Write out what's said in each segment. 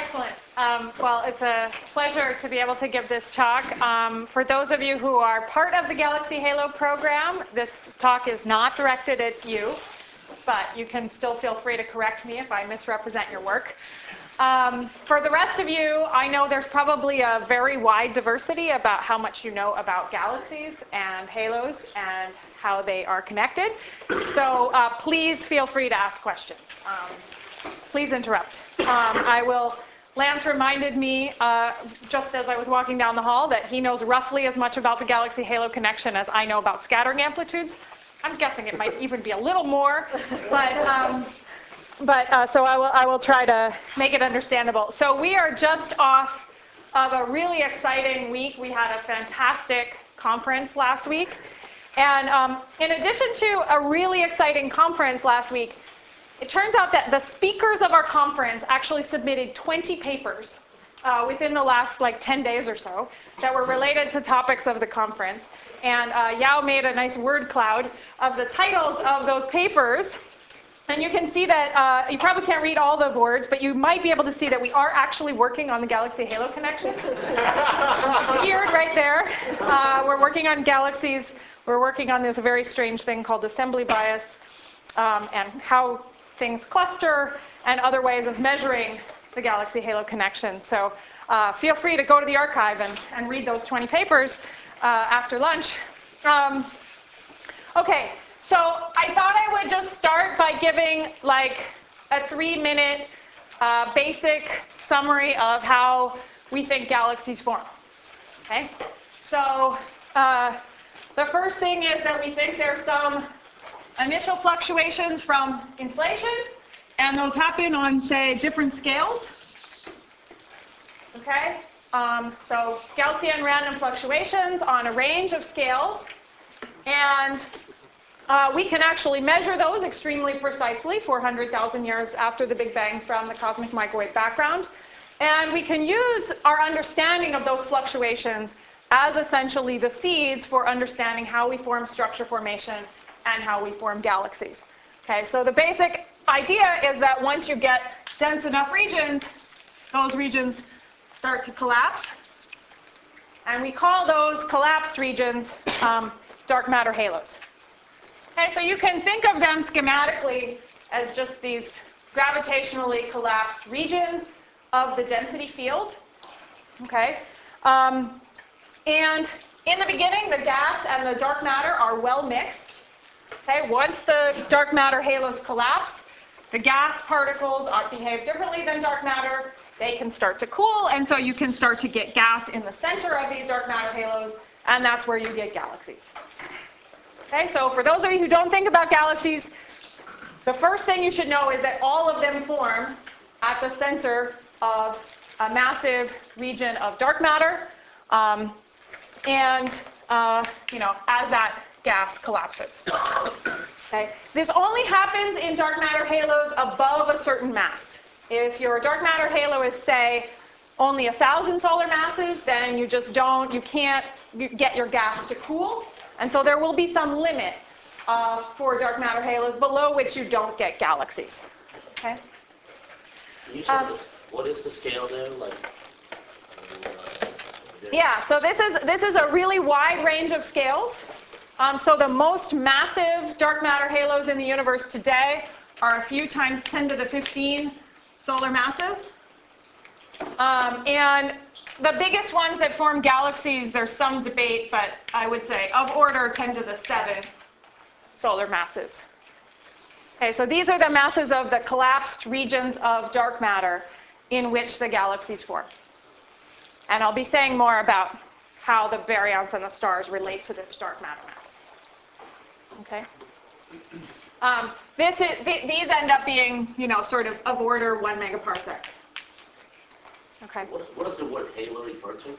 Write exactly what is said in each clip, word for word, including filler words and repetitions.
Excellent. Um, well, it's a pleasure to be able to give this talk. Um, for those of you who are part of the Galaxy Halo program, this talk is not directed at you, but you can still feel free to correct me if I misrepresent your work. Um, for the rest of you, I know there's probably a very wide diversity about how much you know about galaxies and halos and how they are connected. So uh, please feel free to ask questions. Um, please interrupt. Um, I will. Lance reminded me, uh, just as I was walking down the hall, that he knows roughly as much about the Galaxy Halo connection as I know about scattering amplitudes. I'm guessing it might even be a little more, but um, but uh, so I will I will try to make it understandable. So we are just off of a really exciting week. We had a fantastic conference last week, and um, in addition to a really exciting conference last week, it turns out that the speakers of our conference actually submitted twenty papers uh, within the last like ten days or so that were related to topics of the conference. And uh, Yao made a nice word cloud of the titles of those papers. And you can see that, uh, you probably can't read all the words, but you might be able to see that we are actually working on the Galaxy Halo connection. Appeared right there. Uh, we're working on galaxies. We're working on this very strange thing called assembly bias um, and how things cluster, and other ways of measuring the Galaxy Halo connection. So uh, feel free to go to the archive and, and read those twenty papers uh, after lunch. Um, okay, so I thought I would just start by giving like a three-minute uh, basic summary of how we think galaxies form. Okay, so uh, the first thing is that we think there's some initial fluctuations from inflation, and those happen on, say, different scales. Okay? Um, so Gaussian random fluctuations on a range of scales. And uh, we can actually measure those extremely precisely four hundred thousand years after the Big Bang from the cosmic microwave background. And we can use our understanding of those fluctuations as essentially the seeds for understanding how we form structure formation and how we form galaxies. Okay, so the basic idea is that once you get dense enough regions, those regions start to collapse. And we call those collapsed regions um, dark matter halos. Okay, so you can think of them schematically as just these gravitationally collapsed regions of the density field. Okay, um, and in the beginning, the gas and the dark matter are well mixed. Okay, once the dark matter halos collapse, the gas particles are, behave differently than dark matter. They can start to cool, and so you can start to get gas in the center of these dark matter halos, and that's where you get galaxies. Okay, so for those of you who don't think about galaxies, the first thing you should know is that all of them form at the center of a massive region of dark matter, um, and uh, you know, as that gas collapses. Okay? This only happens in dark matter halos above a certain mass. If your dark matter halo is, say, only a thousand solar masses, then you just don't, you can't get your gas to cool. And so there will be some limit uh, for dark matter halos below which you don't get galaxies. Okay? Can you show Um, this, what is the scale there? Like, uh, yeah, so this is, this is a really wide range of scales. Um, so the most massive dark matter halos in the universe today are a few times ten to the fifteen solar masses. Um, and the biggest ones that form galaxies, there's some debate, but I would say of order ten to the seven solar masses. Okay, so these are the masses of the collapsed regions of dark matter in which the galaxies form. And I'll be saying more about how the baryons and the stars relate to this dark matter mass. Okay. Um, this is, th these end up being, you know, sort of of order one megaparsec. Okay. What, what does the word halo refer to?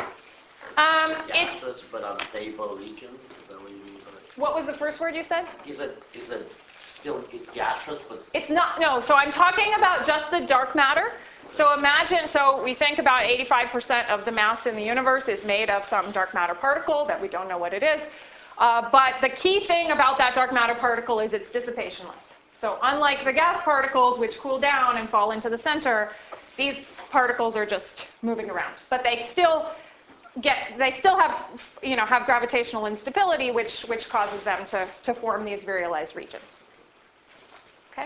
Um, Gaseous but unstable region. Is that what you mean by it? What was the first word you said? Is it is it still it's gaseous but It's not. No. So I'm talking about just the dark matter. So imagine. So we think about eighty-five percent of the mass in the universe is made of some dark matter particle that we don't know what it is. Uh, but the key thing about that dark matter particle is it's dissipationless. So unlike the gas particles, which cool down and fall into the center, These particles are just moving around, but they still get, they still have, you know, have gravitational instability, which, which causes them to, to form these virialized regions. Okay?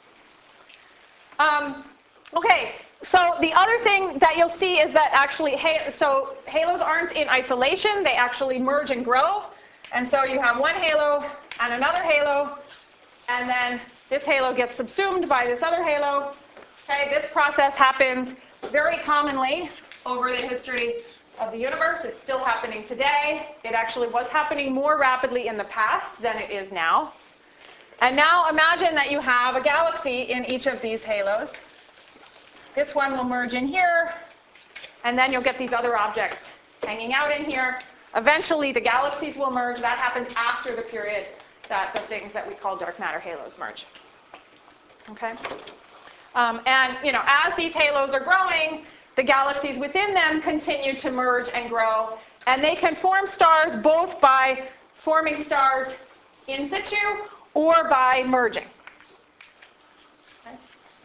Um, okay, so the other thing that you'll see is that actually, so halos aren't in isolation, they actually merge and grow. And so you have one halo and another halo, and then this halo gets subsumed by this other halo. Okay, this process happens very commonly over the history of the universe. It's still happening today. It actually was happening more rapidly in the past than it is now. And now imagine that you have a galaxy in each of these halos. This one will merge in here, and then you'll get these other objects hanging out in here. Eventually, the galaxies will merge. That happens after the period that the things that we call dark matter halos merge. Okay? Um, and, you know, as these halos are growing, the galaxies within them continue to merge and grow. And they can form stars both by forming stars in situ or by merging. Okay.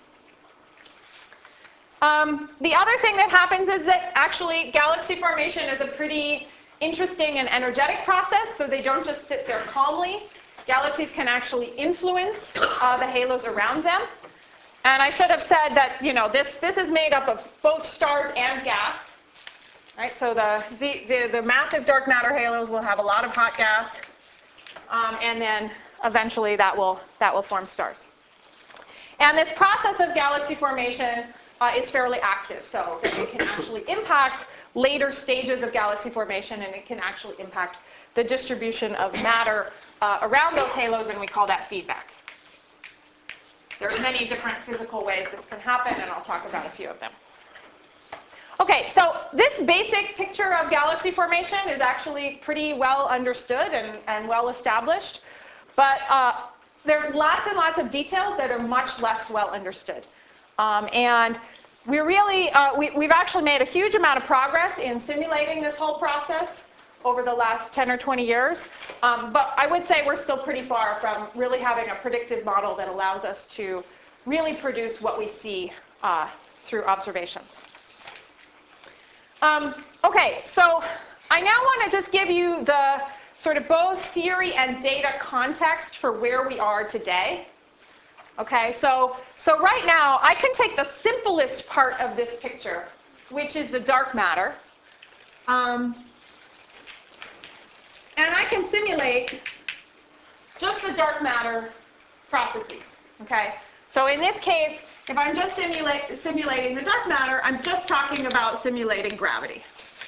Um, the other thing that happens is that actually galaxy formation is a pretty interesting and energetic process, so they don't just sit there calmly. Galaxies can actually influence uh, the halos around them. And I should have said that, you know, this, this is made up of both stars and gas. Right? So the, the, the, the massive dark matter halos will have a lot of hot gas, um, and then eventually that will, that will form stars. And this process of galaxy formation uh, is fairly active, so it can actually impact later stages of galaxy formation, and it can actually impact the distribution of matter uh, around those halos, and we call that feedback. There are many different physical ways this can happen, and I'll talk about a few of them. Okay, so this basic picture of galaxy formation is actually pretty well understood and, and well established, but uh, there's lots and lots of details that are much less well understood. Um, and we really, uh, we, we've actually made a huge amount of progress in simulating this whole process over the last ten or twenty years, um, but I would say we're still pretty far from really having a predictive model that allows us to really produce what we see uh, through observations. Um, okay, so I now want to just give you the sort of both theory and data context for where we are today. Okay, so, so right now I can take the simplest part of this picture, which is the dark matter, um, and I can simulate just the dark matter processes. Okay, so in this case, if I'm just simulate, simulating the dark matter, I'm just talking about simulating gravity.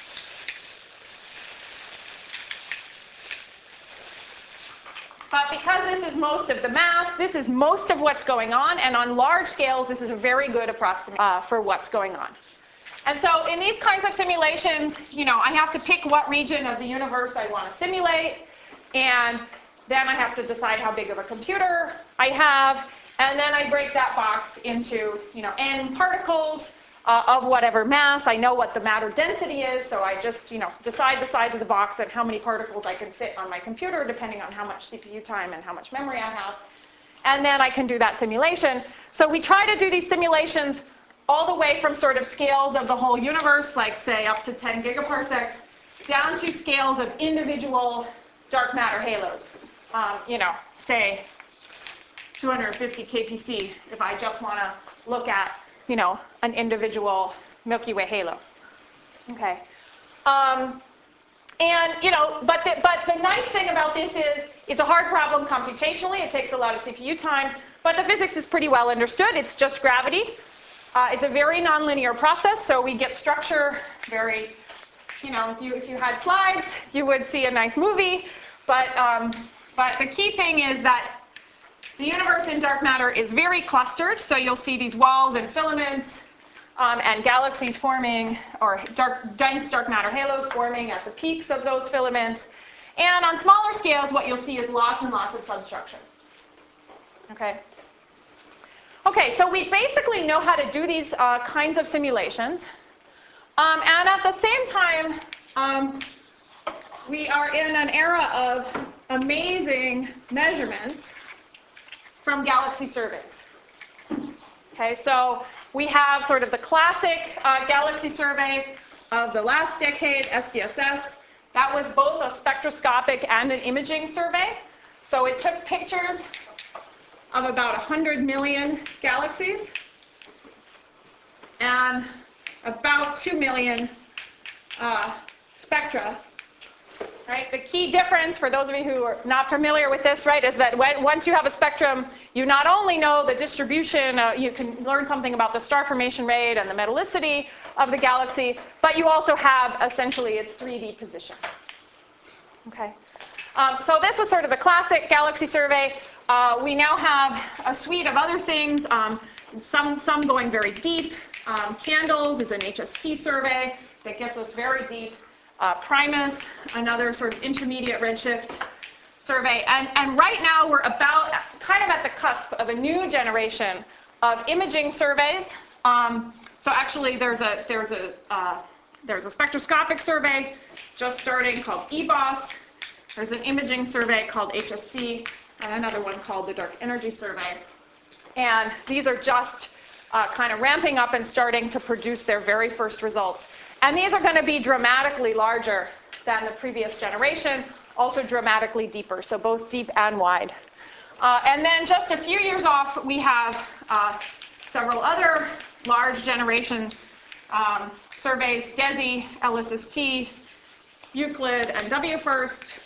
But because this is most of the mass, this is most of what's going on, and on large scales, this is a very good approximation uh, for what's going on. And so in these kinds of simulations, you know, I have to pick what region of the universe I want to simulate, and then I have to decide how big of a computer I have, and then I break that box into, you know, n particles uh, of whatever mass. I know what the matter density is, so I just, you know, decide the size of the box and how many particles I can fit on my computer, depending on how much C P U time and how much memory I have. And then I can do that simulation. So we try to do these simulations all the way from sort of scales of the whole universe, like say up to ten gigaparsecs, down to scales of individual dark matter halos. Um, you know, say two hundred fifty K P C if I just want to look at, you know, an individual Milky Way halo. Okay. Um, and, you know, but the, but the nice thing about this is it's a hard problem computationally. It takes a lot of C P U time, but the physics is pretty well understood. It's just gravity. Uh, it's a very nonlinear process, so we get structure very, you know, if you, if you had slides, you would see a nice movie. But, um, but the key thing is that the universe in dark matter is very clustered, so you'll see these walls and filaments um, and galaxies forming, or dark, dense dark matter halos forming at the peaks of those filaments. And on smaller scales, what you'll see is lots and lots of substructure. Okay? Okay, so we basically know how to do these uh, kinds of simulations. Um, and at the same time, um, we are in an era of amazing measurements from galaxy surveys. Okay, so we have sort of the classic uh, galaxy survey of the last decade, S D S S. That was both a spectroscopic and an imaging survey. So it took pictures of about one hundred million galaxies and about two million uh, spectra. Right? The key difference, for those of you who are not familiar with this, right, is that when, once you have a spectrum, you not only know the distribution, uh, you can learn something about the star formation rate and the metallicity of the galaxy, but you also have essentially its three D position. Okay. Um, so this was sort of the classic galaxy survey. Uh, we now have a suite of other things, um, some, some going very deep. Um, CANDLES is an H S T survey that gets us very deep. Uh, Primus, another sort of intermediate redshift survey. And, and right now we're about kind of at the cusp of a new generation of imaging surveys. Um, so actually there's a, there's, a, uh, there's a spectroscopic survey just starting called E B O S. There's an imaging survey called H S C, and another one called the Dark Energy Survey. And these are just uh, kind of ramping up and starting to produce their very first results. And these are going to be dramatically larger than the previous generation, also dramatically deeper, so both deep and wide. Uh, and then just a few years off, we have uh, several other large generation um, surveys, DESI, L S S T, Euclid, and W FIRST.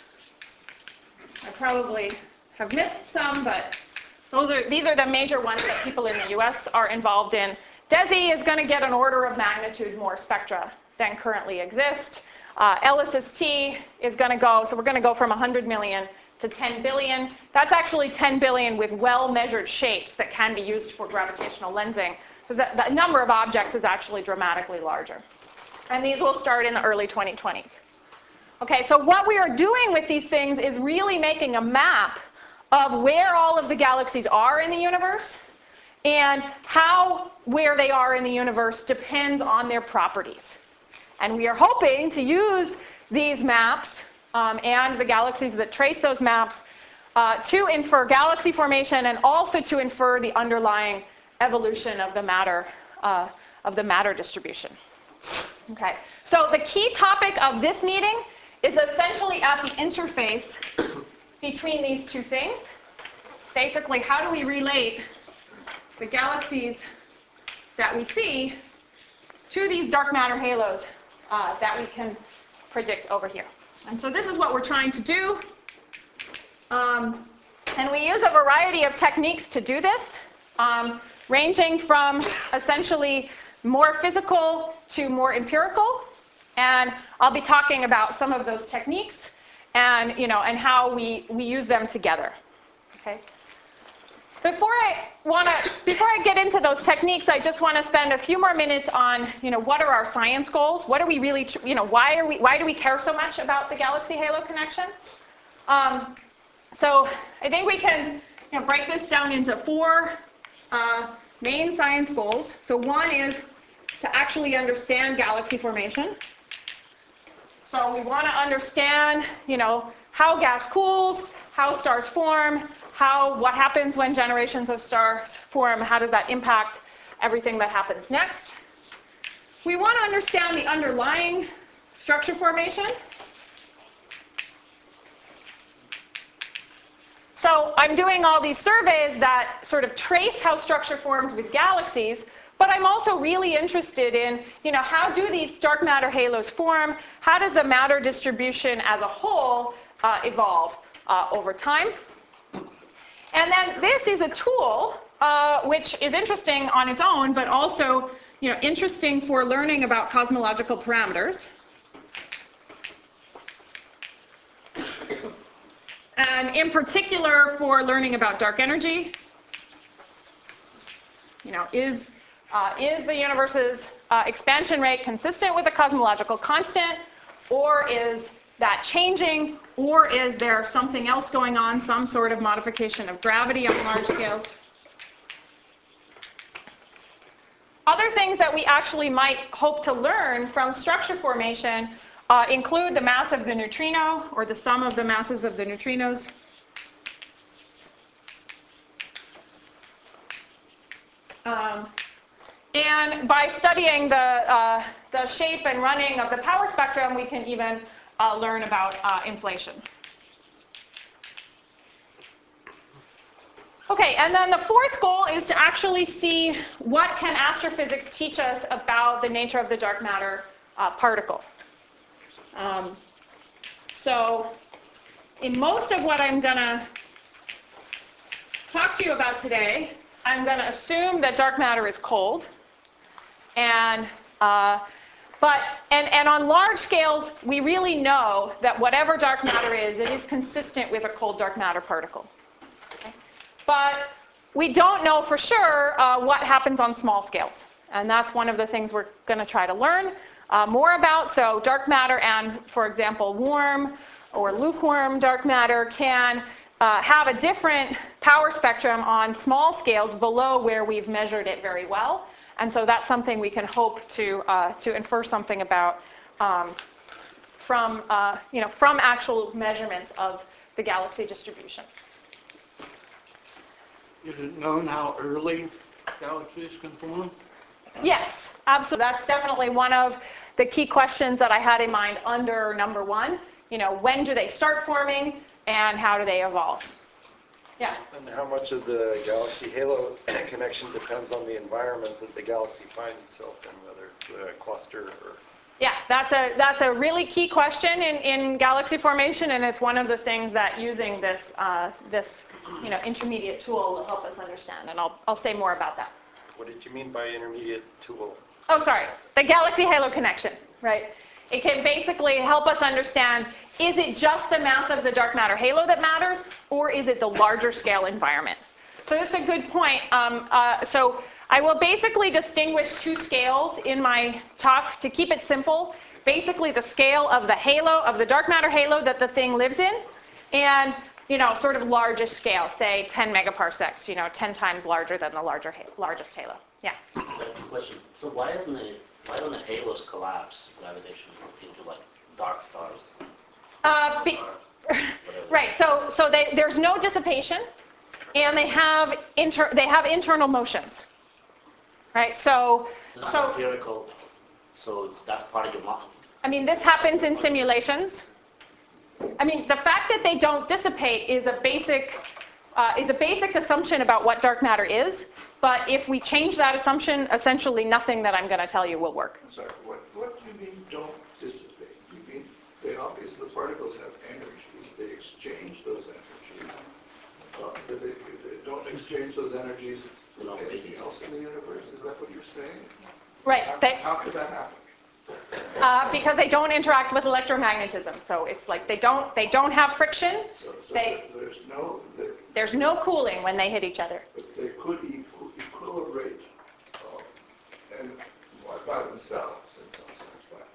I probably have missed some, but those are, these are the major ones that people in the U S are involved in. DESI is going to get an order of magnitude more spectra than currently exist. Uh, L S S T is going to go, so we're going to go from one hundred million to ten billion. That's actually ten billion with well-measured shapes that can be used for gravitational lensing. So the, the number of objects is actually dramatically larger. And these will start in the early twenty twenties. Okay, so what we are doing with these things is really making a map of where all of the galaxies are in the universe, and how where they are in the universe depends on their properties. And we are hoping to use these maps um, and the galaxies that trace those maps uh, to infer galaxy formation and also to infer the underlying evolution of the matter, uh, of the matter distribution. Okay, so the key topic of this meeting is essentially at the interface between these two things. Basically, how do we relate the galaxies that we see to these dark matter halos uh, that we can predict over here. And so this is what we're trying to do. Um, and we use a variety of techniques to do this, um, ranging from essentially more physical to more empirical. And I'll be talking about some of those techniques and, you know, and how we, we use them together. Okay? Before I want to, before I get into those techniques, I just want to spend a few more minutes on, you know, what are our science goals? What are we really, you know, why are we, why do we care so much about the galaxy halo connection? Um, so I think we can, you know, break this down into four uh, main science goals. So one is to actually understand galaxy formation. So we want to understand, you know, how gas cools, how stars form, how, what happens when generations of stars form, how does that impact everything that happens next. We want to understand the underlying structure formation. So I'm doing all these surveys that sort of trace how structure forms with galaxies, but I'm also really interested in, you know, how do these dark matter halos form? How does the matter distribution as a whole uh, evolve uh, over time? And then this is a tool uh, which is interesting on its own, but also, you know, interesting for learning about cosmological parameters. And in particular for learning about dark energy. You know, is, uh, is the universe's uh, expansion rate consistent with a cosmological constant, or is that changing, or is there something else going on, some sort of modification of gravity on large scales? Other things that we actually might hope to learn from structure formation uh, include the mass of the neutrino, or the sum of the masses of the neutrinos. Um, and by studying the, uh, the shape and running of the power spectrum, we can even uh, learn about uh, inflation. Okay, and then the fourth goal is to actually see what can astrophysics teach us about the nature of the dark matter uh, particle. Um, so in most of what I'm going to talk to you about today, I'm going to assume that dark matter is cold. And, uh, but, and, and on large scales, we really know that whatever dark matter is, it is consistent with a cold dark matter particle. Okay? But we don't know for sure uh, what happens on small scales. And that's one of the things we're going to try to learn uh, more about. So dark matter and, for example, warm or lukewarm dark matter can uh, have a different power spectrum on small scales below where we've measured it very well. And so that's something we can hope to, uh, to infer something about um, from, uh, you know, from actual measurements of the galaxy distribution. Is it known how early galaxies can form? Yes, absolutely. That's definitely one of the key questions that I had in mind under number one. You know, when do they start forming and how do they evolve? Yeah. And how much of the galaxy halo connection depends on the environment that the galaxy finds itself in, whether it's a cluster or... Yeah, that's a, that's a really key question in, in galaxy formation, and it's one of the things that using this, uh, this you know, intermediate tool will help us understand, and I'll, I'll say more about that. What did you mean by intermediate tool? Oh, sorry, the galaxy halo connection, right? It can basically help us understand, is it just the mass of the dark matter halo that matters, or is it the larger scale environment? So this is a good point. Um, uh, so I will basically distinguish two scales in my talk to keep it simple. Basically the scale of the halo, of the dark matter halo that the thing lives in, and you know, sort of largest scale, say ten megaparsecs, you know, ten times larger than the larger, largest halo. Yeah? Question. So why isn't it, why don't the halos collapse gravitationally into like dark stars? Uh, be, right, so, so they, there's no dissipation, and they have, inter, they have internal motions. Right, so, This is so empirical, so that's part of your mind. I mean, this happens in simulations. I mean, the fact that they don't dissipate is a basic, uh, is a basic assumption about what dark matter is. But if we change that assumption, essentially nothing that I'm going to tell you will work. I'm sorry, what, what do you mean don't dissipate? You mean they obviously, the particles have energies, they exchange those energies. Uh, but they, they don't exchange those energies with anything else in the universe? Is that what you're saying? Right. How, They, how could that happen? Uh, because they don't interact with electromagnetism. So it's like they don't, they don't have friction. So, so they, there's no... There, there's no cooling when they hit each other. But they could equ equilibrate uh, and, by themselves in some sense, right?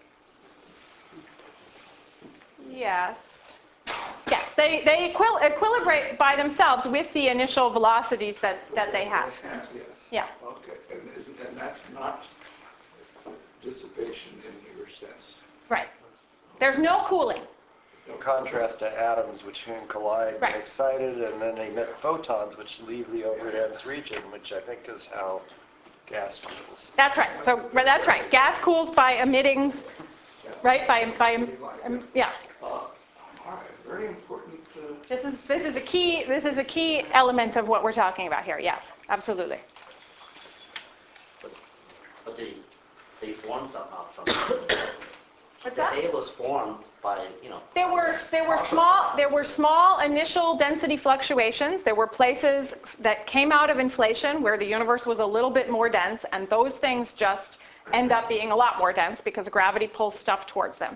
Yes. Yes, they, they equil equilibrate by themselves with the initial velocities that, that they have. And, yes. Yeah. Okay, and, isn't, and that's not dissipation in your sense. Right. There's no cooling. In contrast to atoms, which can collide, Right. get excited, and then emit photons, which leave the overdense region, which I think is how gas cools. That's right. So that's right. Gas cools by emitting, right? By by um, yeah. Uh, all right, very important. Uh, This is this is a key this is a key element of what we're talking about here. Yes, absolutely. But, but they, they form somehow from What's the that? halos formed by, you know. There were there were small there were small initial density fluctuations. There were places that came out of inflation where the universe was a little bit more dense, and those things just end up being a lot more dense because gravity pulls stuff towards them.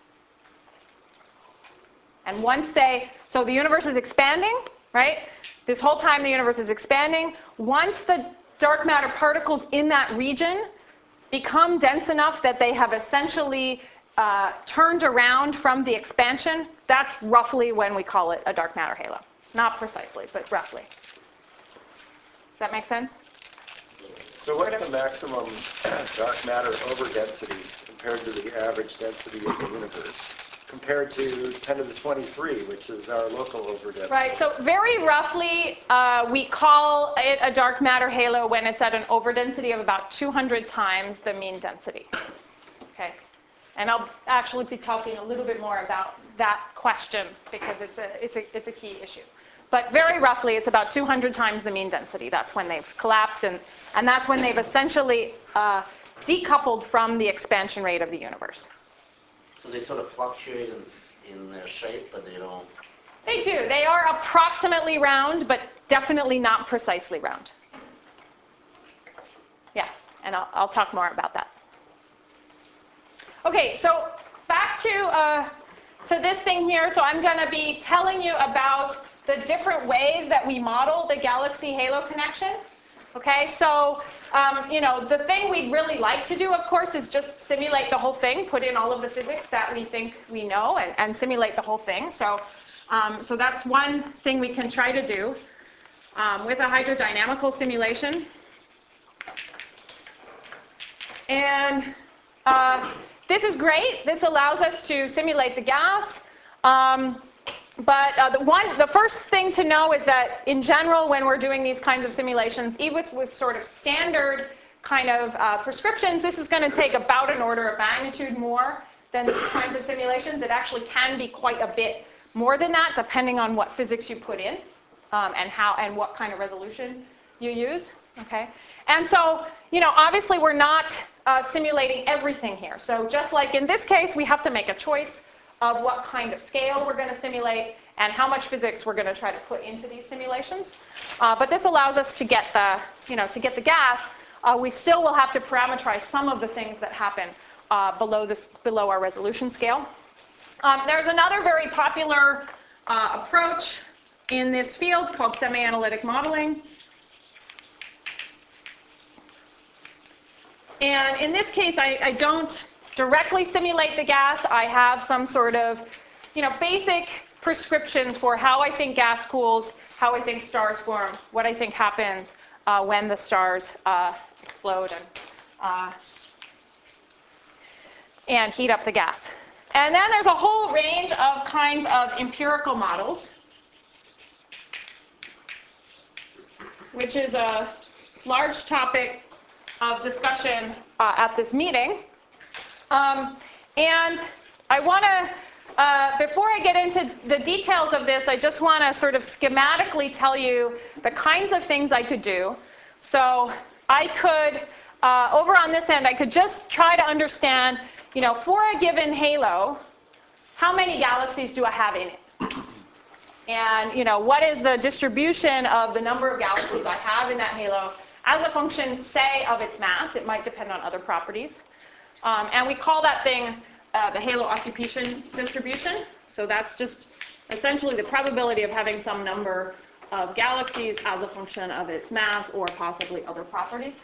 And once they, so the universe is expanding, right? This whole time the universe is expanding. Once the dark matter particles in that region become dense enough that they have essentially uh, turned around from the expansion, that's roughly when we call it a dark matter halo. Not precisely, but roughly. Does that make sense? So what's the maximum dark matter overdensity compared to the average density of the universe? compared to ten to the twenty-three, which is our local overdensity. Right, so very roughly, uh, we call it a dark matter halo when it's at an overdensity of about two hundred times the mean density. Okay, and I'll actually be talking a little bit more about that question because it's a, it's a, it's a key issue. But very roughly, it's about two hundred times the mean density. That's when they've collapsed, and, and that's when they've essentially uh, decoupled from the expansion rate of the universe. So they sort of fluctuate in, in their shape, but they don't... They do. They are approximately round, but definitely not precisely round. Yeah, and I'll, I'll talk more about that. Okay, so back to, uh, to this thing here. So I'm going to be telling you about the different ways that we model the galaxy halo connection. Okay, so um, you know, the thing we'd really like to do, of course, is just simulate the whole thing, put in all of the physics that we think we know, and, and simulate the whole thing. So, um, so that's one thing we can try to do um, with a hydrodynamical simulation. And uh, this is great. This allows us to simulate the gas. Um, But uh, the, one, the first thing to know is that, in general, when we're doing these kinds of simulations, even with, with sort of standard kind of uh, prescriptions, this is going to take about an order of magnitude more than these kinds of simulations. It actually can be quite a bit more than that, depending on what physics you put in um, and how and what kind of resolution you use. Okay, and so you know, obviously, we're not uh, simulating everything here. So just like in this case, we have to make a choice of what kind of scale we're going to simulate and how much physics we're going to try to put into these simulations. Uh, but this allows us to get the, you know, to get the gas. Uh, we still will have to parameterize some of the things that happen uh, below this, below our resolution scale. Um, there's another very popular uh, approach in this field called semi-analytic modeling. And in this case, I, I don't directly simulate the gas. I have some sort of, you know, basic prescriptions for how I think gas cools, how I think stars form, what I think happens uh, when the stars uh, explode and, uh, and heat up the gas. And then there's a whole range of kinds of empirical models, which is a large topic of discussion uh, at this meeting. Um, and I want to, uh, before I get into the details of this, I just want to sort of schematically tell you the kinds of things I could do. So I could, uh, over on this end, I could just try to understand, you know, for a given halo, how many galaxies do I have in it? And, you know, what is the distribution of the number of galaxies I have in that halo as a function, say, of its mass? It might depend on other properties. Um, and we call that thing uh, the halo occupation distribution. So that's just essentially the probability of having some number of galaxies as a function of its mass or possibly other properties.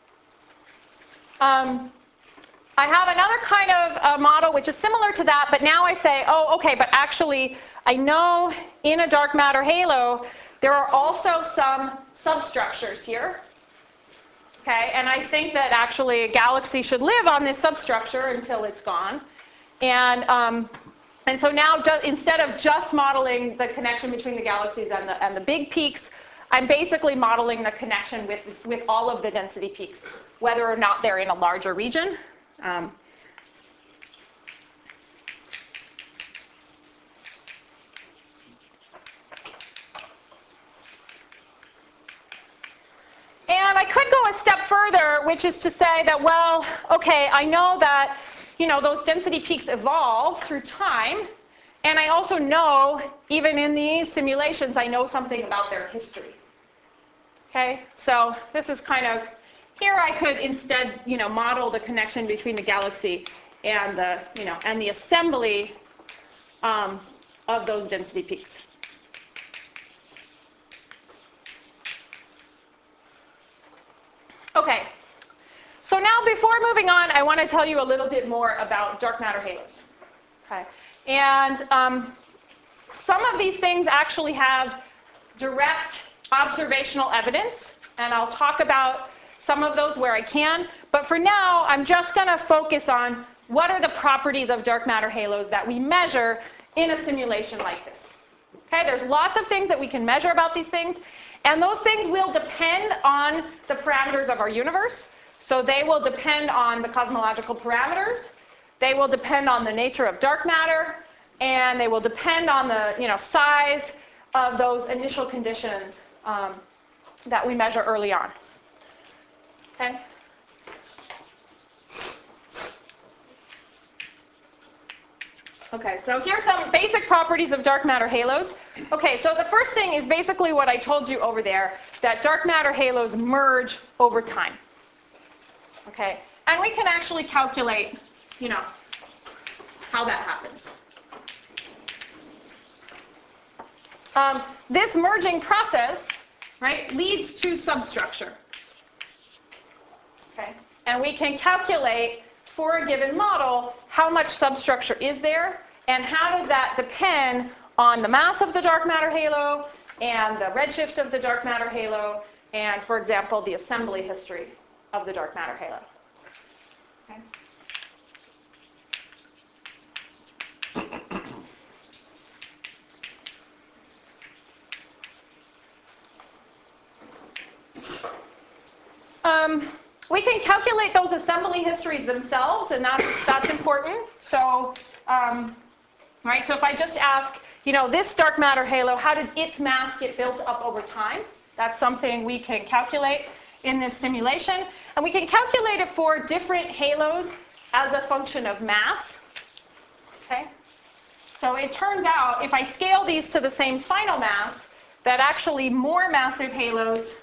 Um, I have another kind of uh, model which is similar to that, but now I say, oh, okay, but actually I know in a dark matter halo there are also some substructures here. Okay, and I think that actually a galaxy should live on this substructure until it's gone. And, um, and so now, ju instead of just modeling the connection between the galaxies and the, and the big peaks, I'm basically modeling the connection with, with all of the density peaks, whether or not they're in a larger region. Um, And I could go a step further, which is to say that, well, okay, I know that, you know, those density peaks evolve through time, and I also know, even in these simulations, I know something about their history. Okay, so this is kind of, here I could instead, you know, model the connection between the galaxy and the, you know, and the assembly um, of those density peaks. Okay, so now before moving on, I want to tell you a little bit more about dark matter halos. Okay, and um, some of these things actually have direct observational evidence, and I'll talk about some of those where I can. But for now, I'm just going to focus on what are the properties of dark matter halos that we measure in a simulation like this? Okay, there's lots of things that we can measure about these things, and those things will depend on the parameters of our universe. So they will depend on the cosmological parameters, they will depend on the nature of dark matter, and they will depend on the, you know, size of those initial conditions um, that we measure early on. Okay? Okay, so here's some basic properties of dark matter halos. Okay, so the first thing is basically what I told you over there, that dark matter halos merge over time. Okay, and we can actually calculate, you know, how that happens. Um, this merging process, right, leads to substructure. Okay, and we can calculate for a given model how much substructure is there, and how does that depend on the mass of the dark matter halo and the redshift of the dark matter halo, and, for example, the assembly history of the dark matter halo. Okay. Um, we can calculate those assembly histories themselves, and that's, that's important. So, um, right, so if I just ask, you know, this dark matter halo, how did its mass get built up over time? That's something we can calculate in this simulation. And we can calculate it for different halos as a function of mass. Okay? So it turns out, if I scale these to the same final mass, that actually more massive halos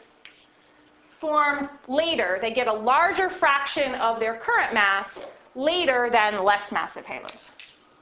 form later. They get a larger fraction of their current mass later than less massive halos.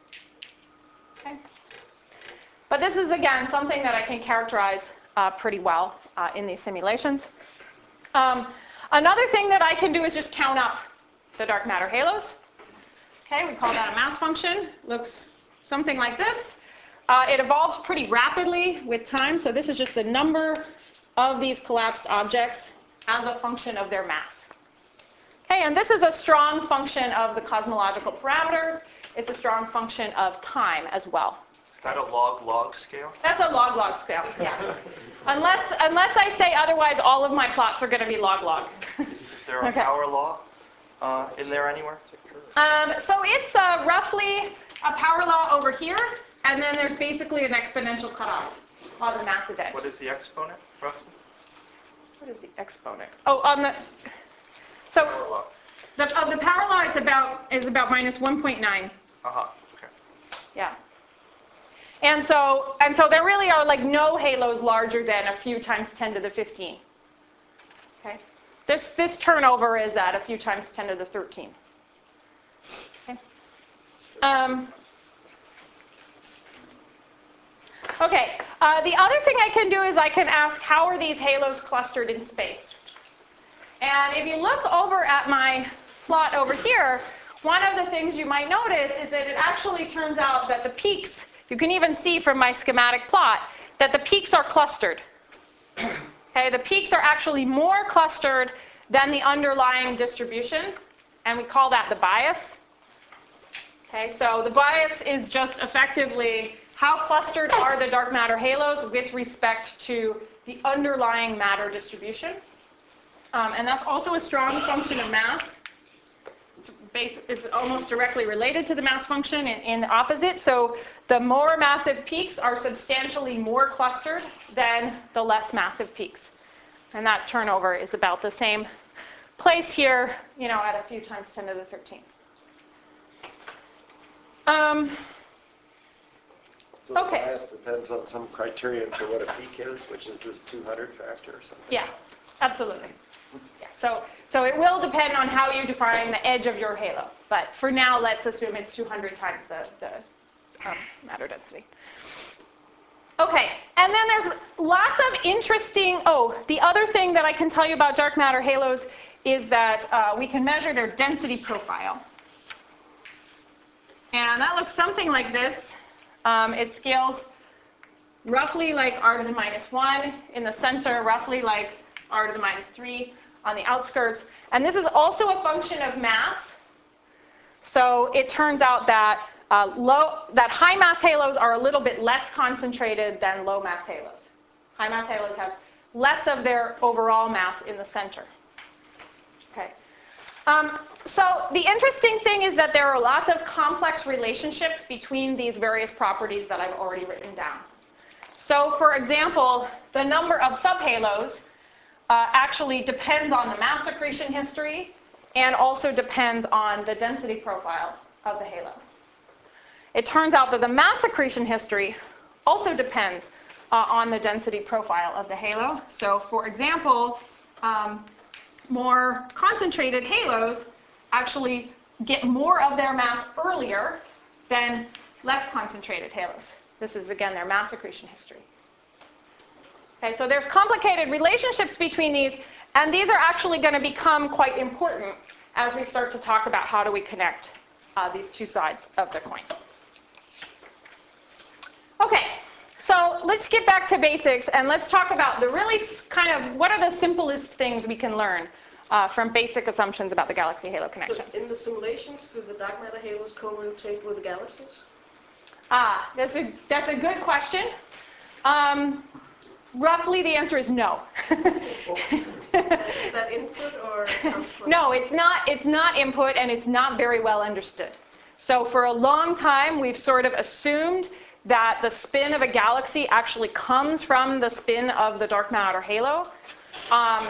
Okay? But this is, again, something that I can characterize uh, pretty well uh, in these simulations. Um, another thing that I can do is just count up the dark matter halos. Okay, we call that a mass function. Looks something like this. Uh, it evolves pretty rapidly with time, so this is just the number of these collapsed objects as a function of their mass. Okay, and this is a strong function of the cosmological parameters. It's a strong function of time as well. Is that a log-log scale? That's a log-log scale, yeah. unless, unless I say otherwise, all of my plots are going to be log-log. Is there a Okay. power law uh, in there anywhere? Um, so it's uh, roughly a power law over here, and then there's basically an exponential cutoff on the mass event. What is the exponent, roughly? What is the exponent? Oh, on the, so Power law. the, of the power law, it's about, is about minus one point nine. Uh-huh, okay. Yeah. And so, and so there really are like no halos larger than a few times ten to the fifteen. Okay? This, this turnover is at a few times ten to the thirteen. Okay? Um, okay. Uh, the other thing I can do is I can ask, how are these halos clustered in space? And if you look over at my plot over here, one of the things you might notice is that it actually turns out that the peaks, you can even see from my schematic plot, that the peaks are clustered. Okay, the peaks are actually more clustered than the underlying distribution, and we call that the bias. Okay, so the bias is just effectively how clustered are the dark matter halos with respect to the underlying matter distribution. Um, and that's also a strong function of mass. It's, base, it's almost directly related to the mass function in, in the opposite. So the more massive peaks are substantially more clustered than the less massive peaks. And that turnover is about the same place here, you know, at a few times ten to the thirteen. Um, So the Okay. bias depends on some criterion for what a peak is, which is this two hundred factor or something? yeah, absolutely. Yeah, so, so it will depend on how you define the edge of your halo. But for now, let's assume it's two hundred times the, the um, matter density. Okay, and then there's lots of interesting, oh, the other thing that I can tell you about dark matter halos is that uh, we can measure their density profile. And that looks something like this. Um, it scales roughly like r to the minus one in the center, roughly like r to the minus three on the outskirts. And this is also a function of mass. So it turns out that uh, low, that high mass halos are a little bit less concentrated than low mass halos. High mass halos have less of their overall mass in the center. Okay. Um, so the interesting thing is that there are lots of complex relationships between these various properties that I've already written down. So for example, the number of subhalos uh, actually depends on the mass accretion history and also depends on the density profile of the halo. It turns out that the mass accretion history also depends uh, on the density profile of the halo. So for example, um, more concentrated halos actually get more of their mass earlier than less concentrated halos. This is, again, their mass accretion history. Okay, so there's complicated relationships between these, and these are actually going to become quite important as we start to talk about how do we connect uh, these two sides of the coin. Okay, so let's get back to basics, and let's talk about the really kind of what are the simplest things we can learn uh, from basic assumptions about the galaxy-halo connection. So in the simulations, do the dark matter halos co-rotate with the galaxies? Ah, that's a, that's a good question. Um, roughly, the answer is no. Is that input or comes from? No, it's not, it's not input, and it's not very well understood. So for a long time, we've sort of assumed that the spin of a galaxy actually comes from the spin of the dark matter halo. Um,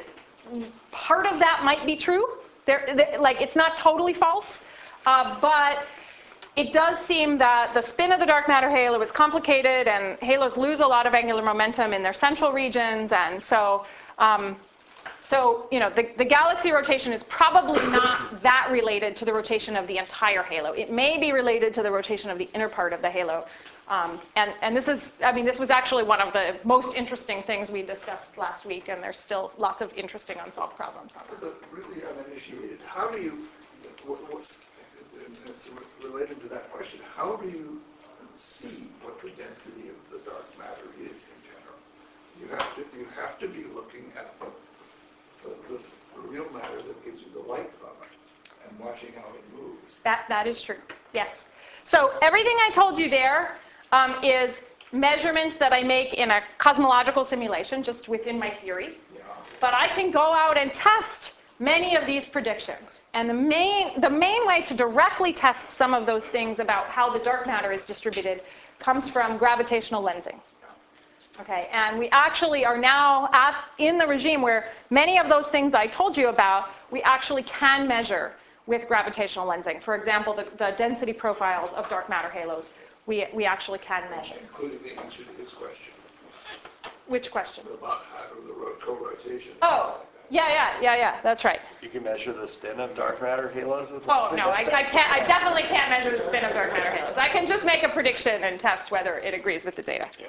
part of that might be true. There, there, like, it's not totally false, uh, but it does seem that the spin of the dark matter halo is complicated, and halos lose a lot of angular momentum in their central regions, and so, um, so you know, the, the galaxy rotation is probably not that related to the rotation of the entire halo. It may be related to the rotation of the inner part of the halo, um, and, and this is, I mean, this was actually one of the most interesting things we discussed last week, and there's still lots of interesting unsolved problems on that. For the really uninitiated, how do you, what, what, and it's related to that question, how do you see what the density of the dark matter is in general? You have to, you have to be looking at the, the, the, the real matter that gives you the light from it and watching how it moves. That, that is true, yes. So everything I told you there um, is measurements that I make in a cosmological simulation, just within my theory. Yeah. But I can go out and test many of these predictions. And the main, the main way to directly test some of those things about how the dark matter is distributed comes from gravitational lensing. Okay, and we actually are now at, in the regime where many of those things I told you about, we actually can measure with gravitational lensing. For example, the, the density profiles of dark matter halos, we, we actually can measure. Including the answer to his question Which question? about how the ro- co-rotation. Oh, yeah, yeah, yeah, yeah, that's right. You can measure the spin of dark matter halos with Oh, no, I, I can't, I definitely can't measure the spin of dark matter halos. I can just make a prediction and test whether it agrees with the data. Yeah.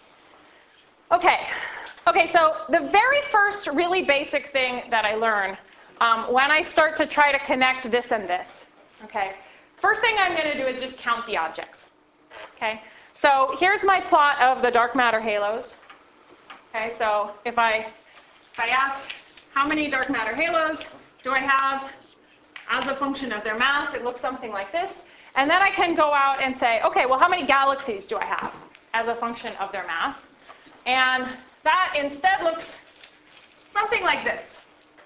Okay, okay, so the very first really basic thing that I learn um, when I start to try to connect this and this, okay, first thing I'm going to do is just count the objects, okay? So here's my plot of the dark matter halos, okay? So if I, if I ask how many dark matter halos do I have as a function of their mass, it looks something like this. And then I can go out and say, okay, well, how many galaxies do I have as a function of their mass? And that instead looks something like this.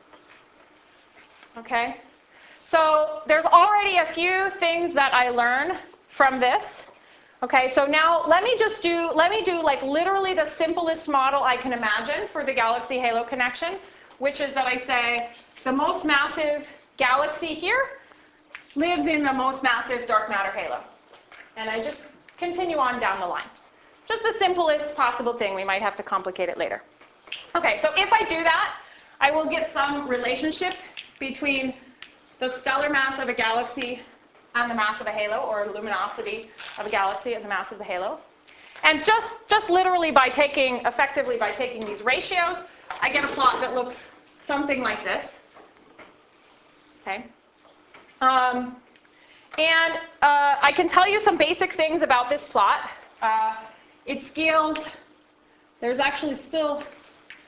Okay? So there's already a few things that I learn from this. Okay, so now let me just do, let me do like literally the simplest model I can imagine for the galaxy-halo connection, which is that I say the most massive galaxy here lives in the most massive dark matter halo. And I just continue on down the line. Just the simplest possible thing. We might have to complicate it later. Okay, so if I do that, I will get some relationship between the stellar mass of a galaxy and the mass of a halo, or luminosity of a galaxy and the mass of the halo. And just, just literally by taking, effectively by taking these ratios, I get a plot that looks something like this. Okay. Um, and uh, I can tell you some basic things about this plot. Uh, It scales, there's actually still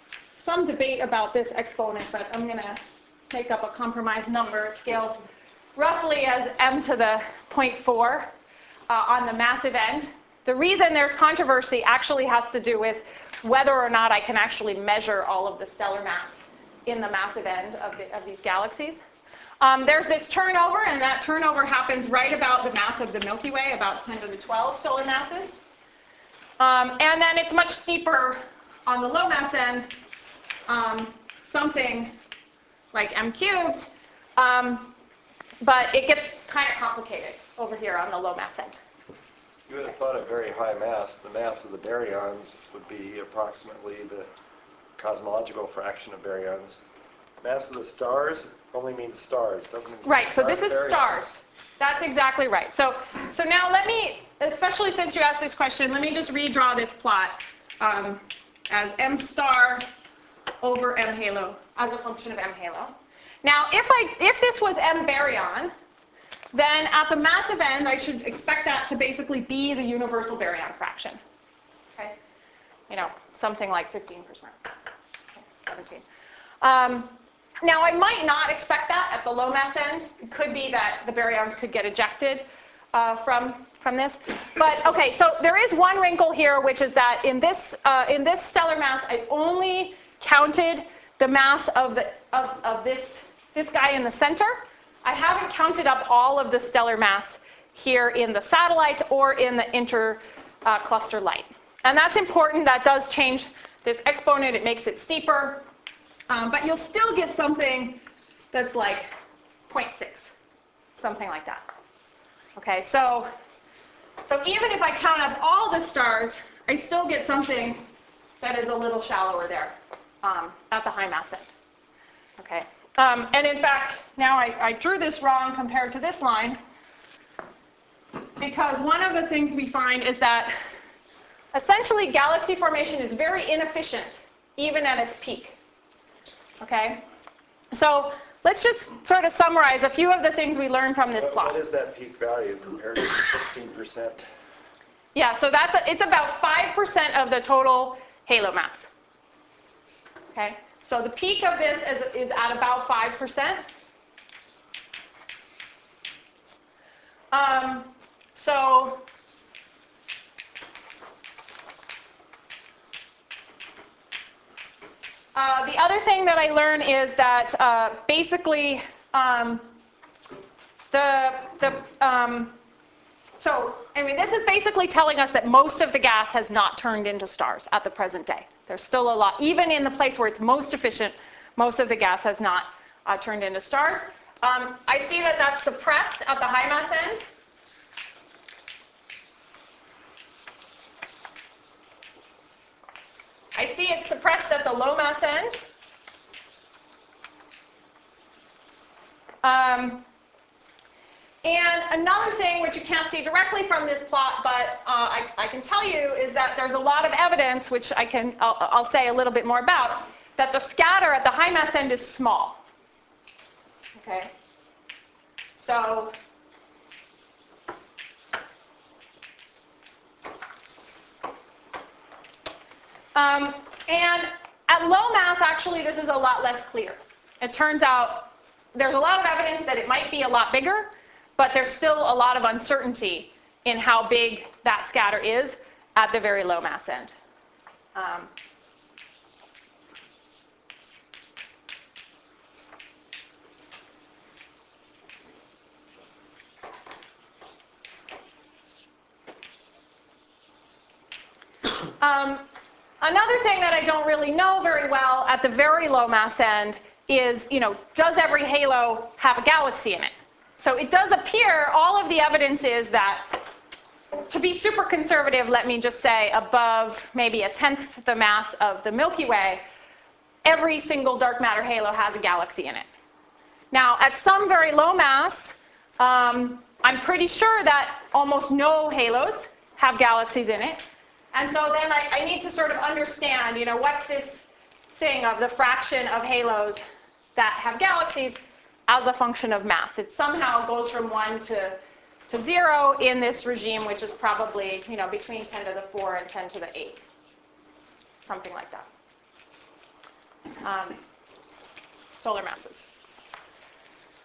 some debate about this exponent, but I'm going to make up a compromise number. It scales roughly as m to the zero point four uh, on the massive end. The reason there's controversy actually has to do with whether or not I can actually measure all of the stellar mass in the massive end of, the, of these galaxies. Um, there's this turnover, and that turnover happens right about the mass of the Milky Way, about ten to the twelve solar masses. Um, and then it's much steeper on the low mass end, um, something like m cubed, um, but it gets kind of complicated over here on the low mass end. You would have thought at very high mass, the mass of the baryons would be approximately the cosmological fraction of baryons. Mass of the stars only means stars, doesn't include Right, so this is baryons. stars. That's exactly right. So, so now let me, especially since you asked this question, let me just redraw this plot um, as m star over m halo as a function of m halo. Now, if, I, if this was m baryon, then at the massive end, I should expect that to basically be the universal baryon fraction. Okay? You know, something like fifteen percent, okay, seventeen. Um, now, I might not expect that at the low mass end. It could be that the baryons could get ejected uh, from, from this. But, okay, so there is one wrinkle here, which is that in this, uh, in this stellar mass, I only counted the mass of, the, of, of this, this guy in the center. I haven't counted up all of the stellar mass here in the satellites or in the intercluster uh, light. And that's important. That does change this exponent. It makes it steeper. Um, but you'll still get something that's like zero point six, something like that. Okay, so, so even if I count up all the stars, I still get something that is a little shallower there um, at the high mass end. Okay. Um, and in fact, now I, I drew this wrong compared to this line, because one of the things we find is that essentially galaxy formation is very inefficient, even at its peak. Okay? So let's just sort of summarize a few of the things we learned from this What, plot. what is that peak value compared to fifteen percent? Yeah, so that's a, it's about five percent of the total halo mass. Okay? So the peak of this is, is at about five percent. Um, so uh, the other thing that I learned is that uh, basically um, the, the um, so I mean, this is basically telling us that most of the gas has not turned into stars at the present day. There's still a lot, even in the place where it's most efficient, most of the gas has not uh, turned into stars. Um, I see that that's suppressed at the high mass end. I see it's suppressed at the low mass end. Um, and another thing which you can't see directly from this plot, but uh, I, I can tell you, is that there's a lot of evidence, which I can, I'll, I'll say a little bit more about, that the scatter at the high mass end is small. Okay? So um, and at low mass, actually, this is a lot less clear. It turns out there's a lot of evidence that it might be a lot bigger, but there's still a lot of uncertainty in how big that scatter is at the very low mass end. Um, Um, another thing that I don't really know very well at the very low mass end is, you know, does every halo have a galaxy in it? So it does appear, all of the evidence is that, to be super conservative, let me just say above maybe a tenth the mass of the Milky Way, every single dark matter halo has a galaxy in it. Now, at some very low mass, um, I'm pretty sure that almost no halos have galaxies in it. And so then I, I need to sort of understand, you know, what's this thing of the fraction of halos that have galaxies as a function of mass. It somehow goes from one to, to zero in this regime, which is probably, you know, between ten to the four and ten to the eight. Something like that. Um, solar masses.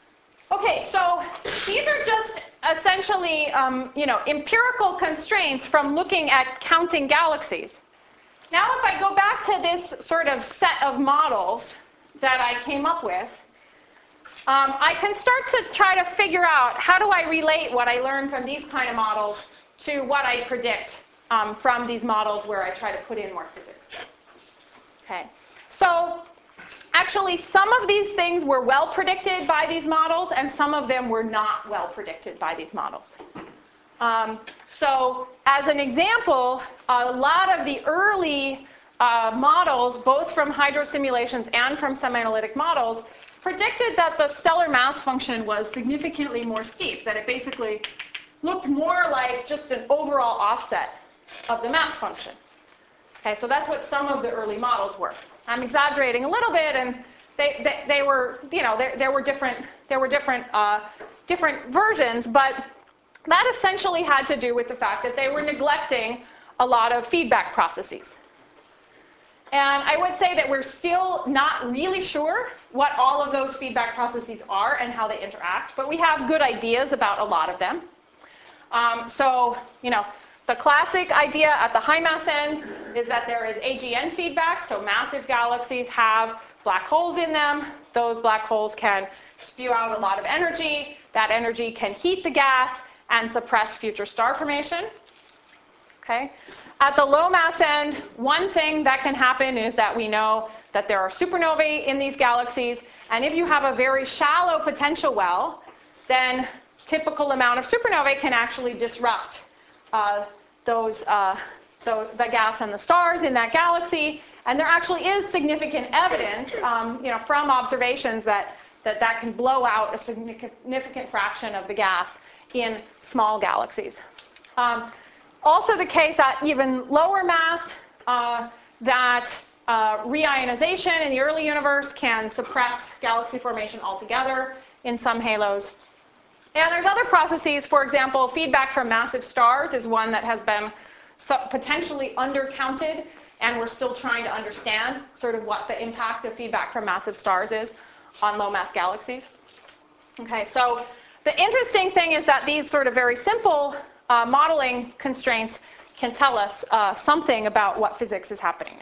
Okay, so these are just essentially, um, you know, empirical constraints from looking at counting galaxies. Now, if I go back to this sort of set of models that I came up with, um, I can start to try to figure out how do I relate what I learned from these kind of models to what I predict um, from these models where I try to put in more physics. Okay, so actually, some of these things were well predicted by these models, and some of them were not well predicted by these models. Um, so as an example, a lot of the early uh, models, both from hydro simulations and from semi-analytic models, predicted that the stellar mass function was significantly more steep, that it basically looked more like just an overall offset of the mass function. Okay, so that's what some of the early models were. I'm exaggerating a little bit, and they, they, they were, you know, there, there were different, there were different, uh, different versions, but that essentially had to do with the fact that they were neglecting a lot of feedback processes. And I would say that we're still not really sure what all of those feedback processes are and how they interact, but we have good ideas about a lot of them. Um, so, you know, the classic idea at the high mass end is that there is A G N feedback, so massive galaxies have black holes in them. Those black holes can spew out a lot of energy. That energy can heat the gas and suppress future star formation. Okay. At the low mass end, one thing that can happen is that we know that there are supernovae in these galaxies, and if you have a very shallow potential well, then typical amount of supernovae can actually disrupt uh, those, uh, the, the gas and the stars in that galaxy. And there actually is significant evidence, um, you know, from observations that, that that can blow out a significant fraction of the gas in small galaxies. Um, also the case at even lower mass, uh, that uh, reionization in the early universe can suppress galaxy formation altogether in some halos. And there's other processes, for example, feedback from massive stars is one that has been potentially undercounted, and we're still trying to understand sort of what the impact of feedback from massive stars is on low mass galaxies. Okay, so the interesting thing is that these sort of very simple uh, modeling constraints can tell us uh, something about what physics is happening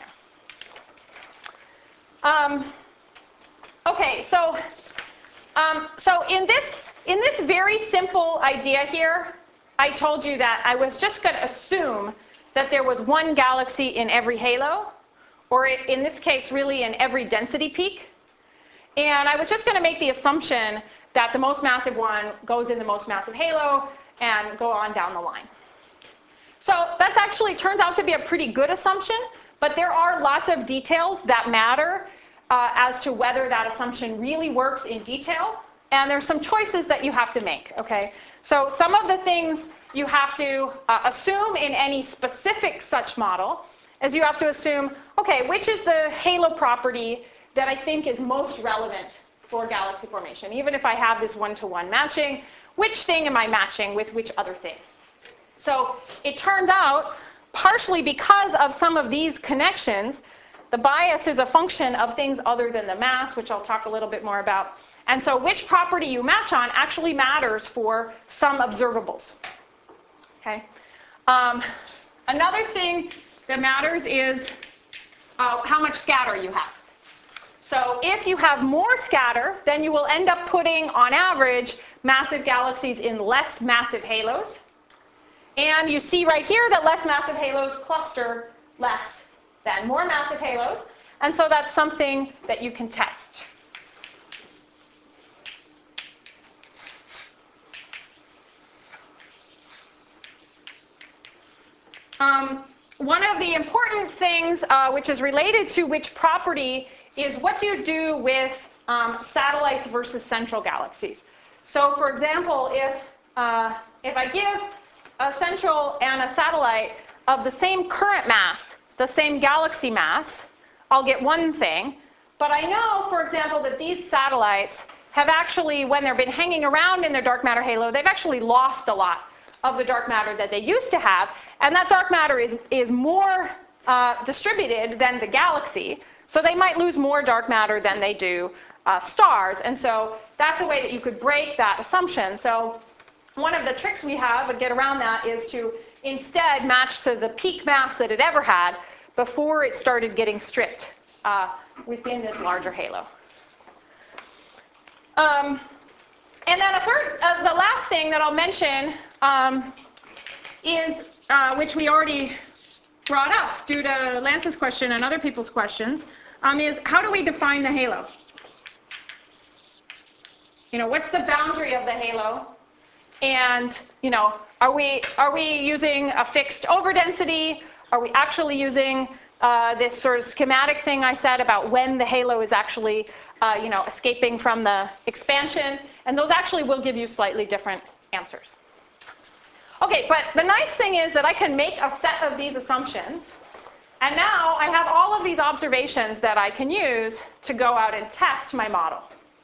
now. Um, okay, so um, so in this in this very simple idea here, I told you that I was just going to assume that there was one galaxy in every halo, or in this case, really in every density peak. And I was just going to make the assumption that the most massive one goes in the most massive halo and go on down the line. So that actually turns out to be a pretty good assumption, but there are lots of details that matter uh, as to whether that assumption really works in detail. And there's some choices that you have to make, okay? So some of the things you have to uh, assume in any specific such model is you have to assume, okay, which is the halo property that I think is most relevant for galaxy formation? Even if I have this one-to-one matching, which thing am I matching with which other thing? So it turns out, partially because of some of these connections, the bias is a function of things other than the mass, which I'll talk a little bit more about. And so which property you match on actually matters for some observables. Okay. Um, another thing that matters is uh, how much scatter you have. So if you have more scatter, then you will end up putting, on average, massive galaxies in less massive halos. And you see right here that less massive halos cluster less than more massive halos. And so that's something that you can test. Um, one of the important things uh, which is related to which property is what do you do with um, satellites versus central galaxies. So for example, if, uh, if I give a central and a satellite of the same current mass, the same galaxy mass, I'll get one thing. But I know, for example, that these satellites have actually, when they've been hanging around in their dark matter halo, they've actually lost a lot of the dark matter that they used to have. And that dark matter is, is more uh, distributed than the galaxy. So they might lose more dark matter than they do uh, stars. And so that's a way that you could break that assumption. So one of the tricks we have to get around that is to instead match to the peak mass that it ever had before it started getting stripped uh, within this larger halo. Um, and then a third, uh, the last thing that I'll mention um, is, uh, which we already brought up due to Lance's question and other people's questions, um, is how do we define the halo? You know, what's the boundary of the halo? And, you know, are we, are we using a fixed overdensity? Are we actually using uh, this sort of schematic thing I said about when the halo is actually, uh, you know, escaping from the expansion? And those actually will give you slightly different answers. Okay, but the nice thing is that I can make a set of these assumptions. And now I have all of these observations that I can use to go out and test my model.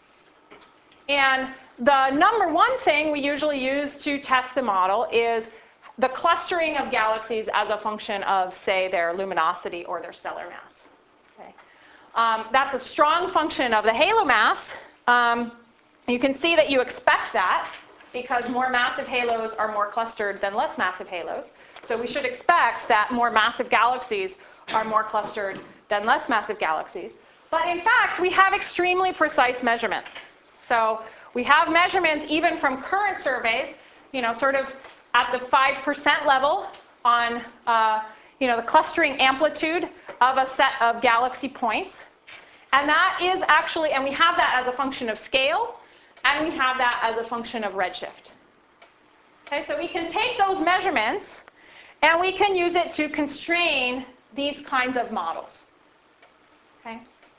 And the number one thing we usually use to test the model is the clustering of galaxies as a function of, say, their luminosity or their stellar mass. Okay. Um, that's a strong function of the halo mass. Um, you can see that you expect that because more massive halos are more clustered than less massive halos. So we should expect that more massive galaxies are more clustered than less massive galaxies. But in fact, we have extremely precise measurements. So we have measurements even from current surveys, you know, sort of at the five percent level on, uh, you know, the clustering amplitude of a set of galaxy points. And that is actually, and we have that as a function of scale, and we have that as a function of redshift. Okay, so we can take those measurements, and we can use it to constrain these kinds of models. Okay?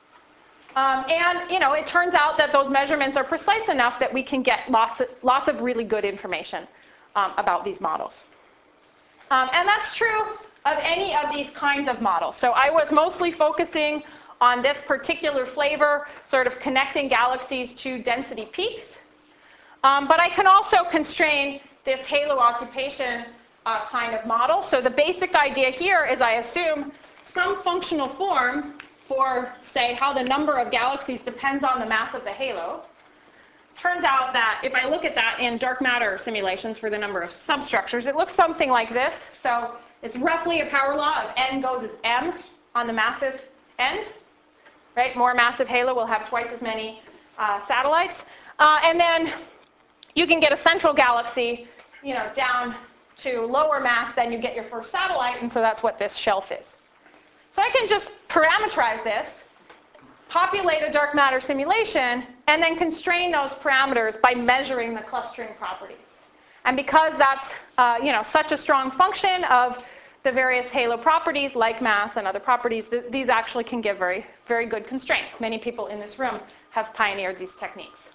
Um, and, you know, it turns out that those measurements are precise enough that we can get lots of, lots of really good information um, about these models. Um, and that's true of any of these kinds of models. So I was mostly focusing on this particular flavor, sort of connecting galaxies to density peaks. Um, but I can also constrain this halo occupation uh, kind of model. So the basic idea here is I assume some functional form for, say, how the number of galaxies depends on the mass of the halo. Turns out that if I look at that in dark matter simulations for the number of substructures, it looks something like this. So it's roughly a power law of n goes as m on the massive end. Right? More massive halo will have twice as many uh, satellites. Uh, and then you can get a central galaxy, you know, down to lower mass than you get your first satellite, and so that's what this shelf is. So I can just parameterize this, populate a dark matter simulation, and then constrain those parameters by measuring the clustering properties. And because that's uh, you know, such a strong function of the various halo properties, like mass and other properties, th these actually can give very, very good constraints. Many people in this room have pioneered these techniques.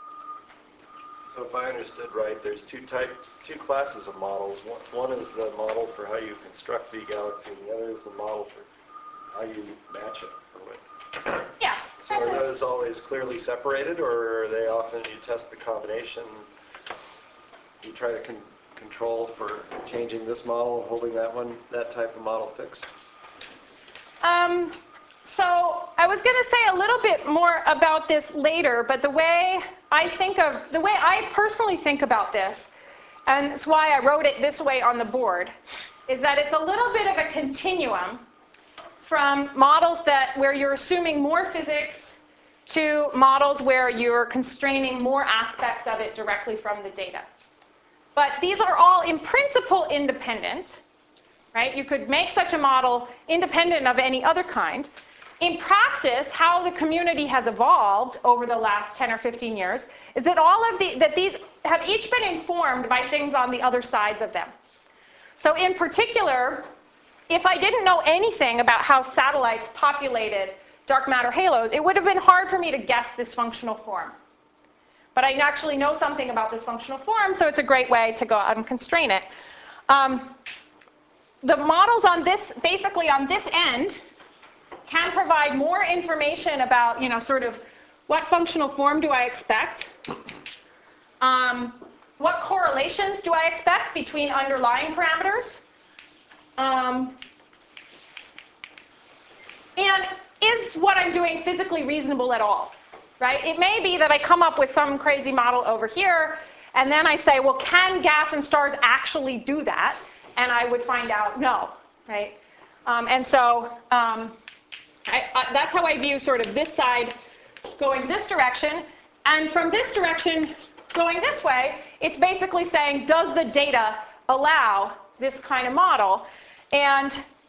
So if I understood right, there's two type, two classes of models. One, one is the model for how you construct the galaxy, and the other is the model for how you match it. Or what. Yeah. So are those always clearly separated, or are they often you test the combination, you try to con control for changing this model, holding that one, that type of model fixed? Um, so I was going to say a little bit more about this later, but the way I think of, the way I personally think about this, and it's why I wrote it this way on the board, is that it's a little bit of a continuum from models that where you're assuming more physics to models where you're constraining more aspects of it directly from the data. But these are all in principle independent, right? You could make such a model independent of any other kind. In practice, how the community has evolved over the last ten or fifteen years is that all of the, that these have each been informed by things on the other sides of them. So in particular, if I didn't know anything about how satellites populated dark matter halos, it would have been hard for me to guess this functional form. But I actually know something about this functional form, so it's a great way to go out and constrain it. Um, the models on this, basically on this end, can provide more information about, you know, sort of what functional form do I expect? Um, what correlations do I expect between underlying parameters? Um, and is what I'm doing physically reasonable at all? right? It may be that I come up with some crazy model over here, and then I say, well, can gas and stars actually do that? And I would find out no, right? Um, and so um, I, I, that's how I view sort of this side going this direction. And from this direction going this way, it's basically saying, does the data allow this kind of model? And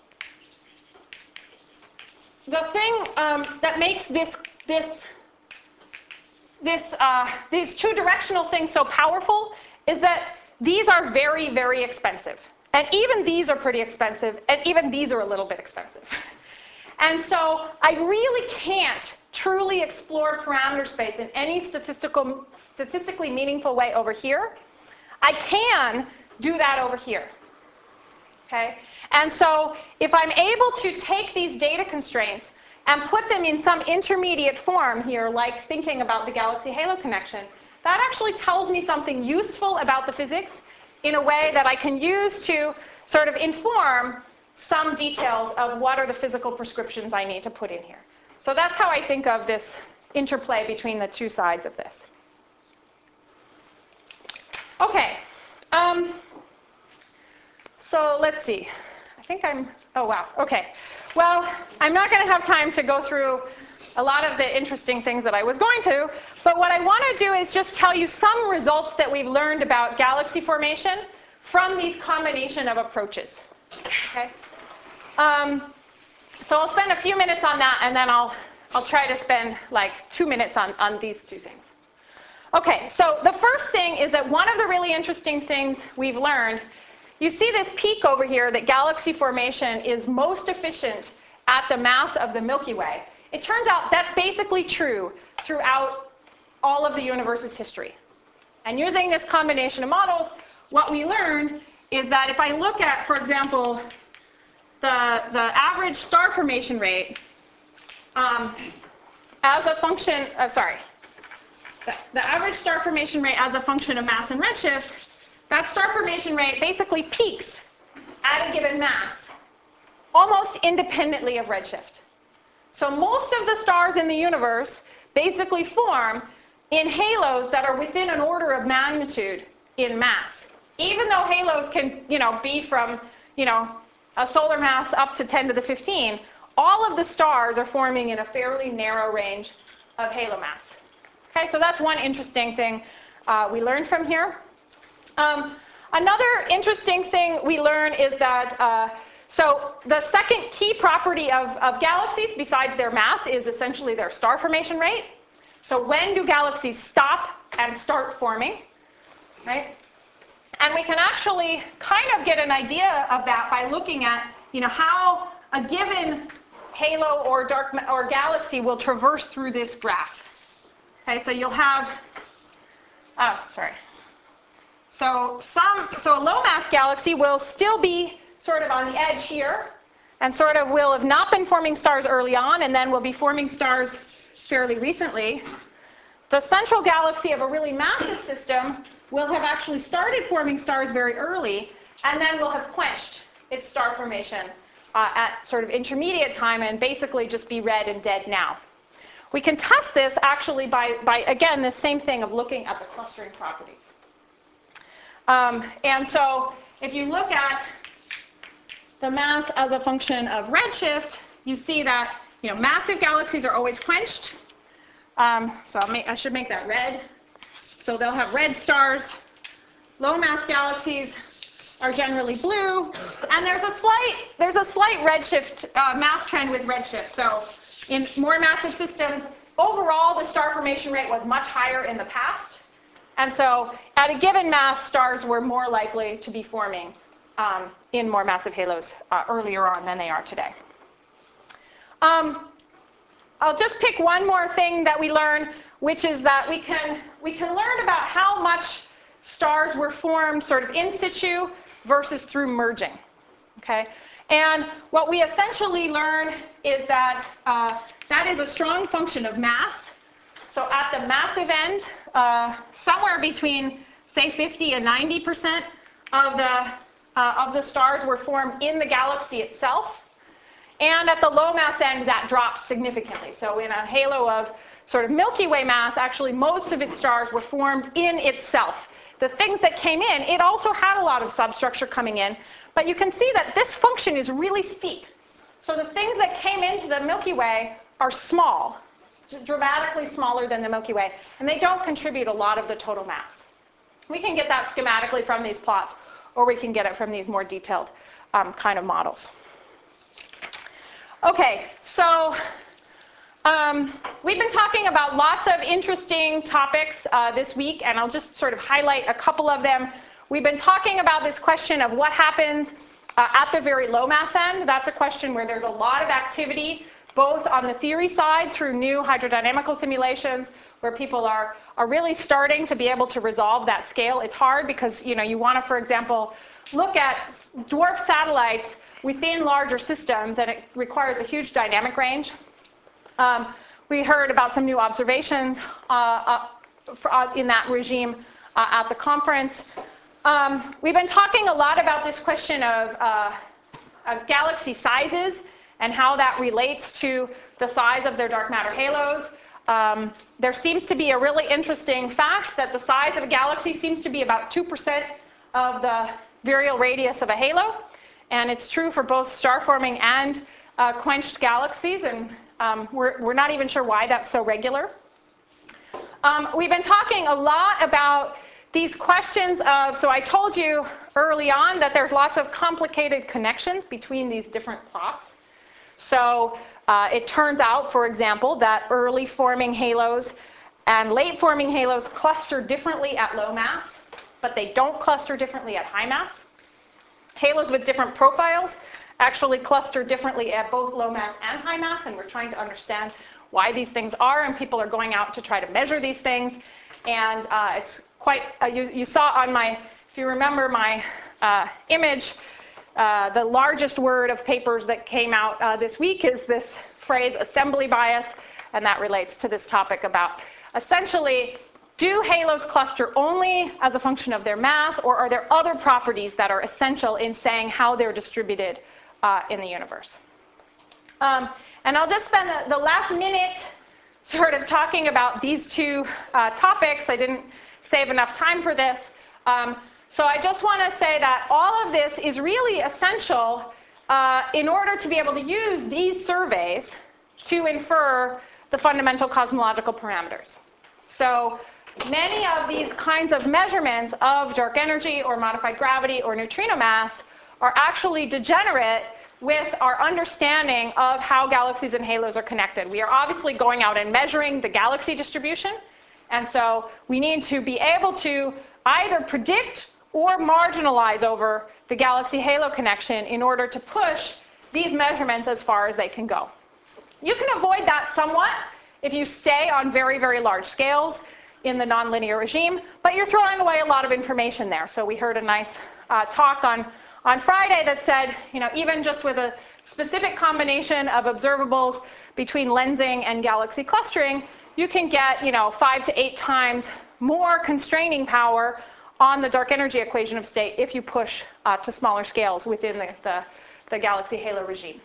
the thing um, that makes this, this, this, uh, these two-directional things so powerful is that these are very, very expensive. And even these are pretty expensive, and even these are a little bit expensive. And so I really can't truly explore parameter space in any statistical, statistically meaningful way over here. I can do that over here. Okay? And so if I'm able to take these data constraints and put them in some intermediate form here, like thinking about the galaxy-halo connection, that actually tells me something useful about the physics in a way that I can use to sort of inform some details of what are the physical prescriptions I need to put in here. So that's how I think of this interplay between the two sides of this. Okay. Um, so let's see. I think I'm, oh wow, okay. Well, I'm not going to have time to go through a lot of the interesting things that I was going to, but what I want to do is just tell you some results that we've learned about galaxy formation from these combination of approaches. Okay? Um, so I'll spend a few minutes on that, and then I'll, I'll try to spend like two minutes on, on these two things. Okay, so the first thing is that one of the really interesting things we've learned, you see this peak over here that galaxy formation is most efficient at the mass of the Milky Way. It turns out that's basically true throughout all of the universe's history. And using this combination of models, what we learned is that if I look at, for example, the, the average star formation rate um, as a function, uh, sorry, the, the average star formation rate as a function of mass and redshift, that star formation rate basically peaks at a given mass, almost independently of redshift. So most of the stars in the universe basically form in halos that are within an order of magnitude in mass. Even though halos can, you know, be from, you know, a solar mass up to ten to the fifteen, all of the stars are forming in a fairly narrow range of halo mass. Okay, so that's one interesting thing uh, we learned from here. Um, another interesting thing we learn is that, uh, so the second key property of, of galaxies, besides their mass, is essentially their star formation rate. So when do galaxies stop and start forming, right? And we can actually kind of get an idea of that by looking at, you know, how a given halo or dark or galaxy will traverse through this graph. Okay, so you'll have, oh, sorry. So some, so a low mass galaxy will still be sort of on the edge here, and sort of will have not been forming stars early on, and then will be forming stars fairly recently. The central galaxy of a really massive system will have actually started forming stars very early, and then will have quenched its star formation uh, at sort of intermediate time and basically just be red and dead now. We can test this actually by, by again, this same thing of looking at the clustering properties. Um, and so if you look at the mass as a function of redshift, you see that, you know, massive galaxies are always quenched. Um, so I'll make, I should make that red. So they'll have red stars. Low mass galaxies are generally blue. And there's a slight, there's a slight redshift, uh, mass trend with redshift. So in more massive systems, overall the star formation rate was much higher in the past. And so at a given mass, stars were more likely to be forming um, in more massive halos uh, earlier on than they are today. Um, I'll just pick one more thing that we learn, which is that we can, we can learn about how much stars were formed sort of in situ versus through merging. Okay? And what we essentially learn is that uh, that is a strong function of mass. So at the massive end, uh, somewhere between, say, fifty and ninety percent of the, uh, of the stars were formed in the galaxy itself. And at the low mass end, that drops significantly. So in a halo of, sort of Milky Way mass, actually most of its stars were formed in itself. The things that came in, it also had a lot of substructure coming in, but you can see that this function is really steep. So the things that came into the Milky Way are small, dramatically smaller than the Milky Way, and they don't contribute a lot of the total mass. We can get that schematically from these plots, or we can get it from these more detailed um, kind of models. Okay, so um, we've been talking about lots of interesting topics uh, this week, and I'll just sort of highlight a couple of them. We've been talking about this question of what happens uh, at the very low mass end. That's a question where there's a lot of activity, both on the theory side through new hydrodynamical simulations, where people are, are really starting to be able to resolve that scale. It's hard because, you know, you want to, for example, look at dwarf satellites within larger systems, and it requires a huge dynamic range. Um, we heard about some new observations uh, uh, for, uh, in that regime uh, at the conference. Um, we've been talking a lot about this question of, uh, of galaxy sizes and how that relates to the size of their dark matter halos. Um, there seems to be a really interesting fact that the size of a galaxy seems to be about two percent of the virial radius of a halo. And it's true for both star-forming and uh, quenched galaxies, and um, we're, we're not even sure why that's so regular. Um, we've been talking a lot about these questions of, so I told you early on that there's lots of complicated connections between these different plots. So uh, it turns out, for example, that early forming halos and late forming halos cluster differently at low mass, but they don't cluster differently at high mass. Halos with different profiles actually cluster differently at both low mass and high mass, and we're trying to understand why these things are, and people are going out to try to measure these things. And uh, it's quite, uh, you, you saw on my, if you remember my uh, image, uh, the largest word of papers that came out uh, this week is this phrase, assembly bias, and that relates to this topic about essentially, do halos cluster only as a function of their mass, or are there other properties that are essential in saying how they're distributed uh, in the universe? Um, and I'll just spend the, the last minute sort of talking about these two uh, topics. I didn't save enough time for this. Um, so I just want to say that all of this is really essential uh, in order to be able to use these surveys to infer the fundamental cosmological parameters. So many of these kinds of measurements of dark energy or modified gravity or neutrino mass are actually degenerate with our understanding of how galaxies and halos are connected. We are obviously going out and measuring the galaxy distribution, and so we need to be able to either predict or marginalize over the galaxy-halo connection in order to push these measurements as far as they can go. You can avoid that somewhat if you stay on very, very large scales in the nonlinear regime, but you're throwing away a lot of information there. So we heard a nice uh, talk on, on Friday that said, you know, even just with a specific combination of observables between lensing and galaxy clustering, you can get, you know, five to eight times more constraining power on the dark energy equation of state if you push uh, to smaller scales within the, the, the galaxy halo regime.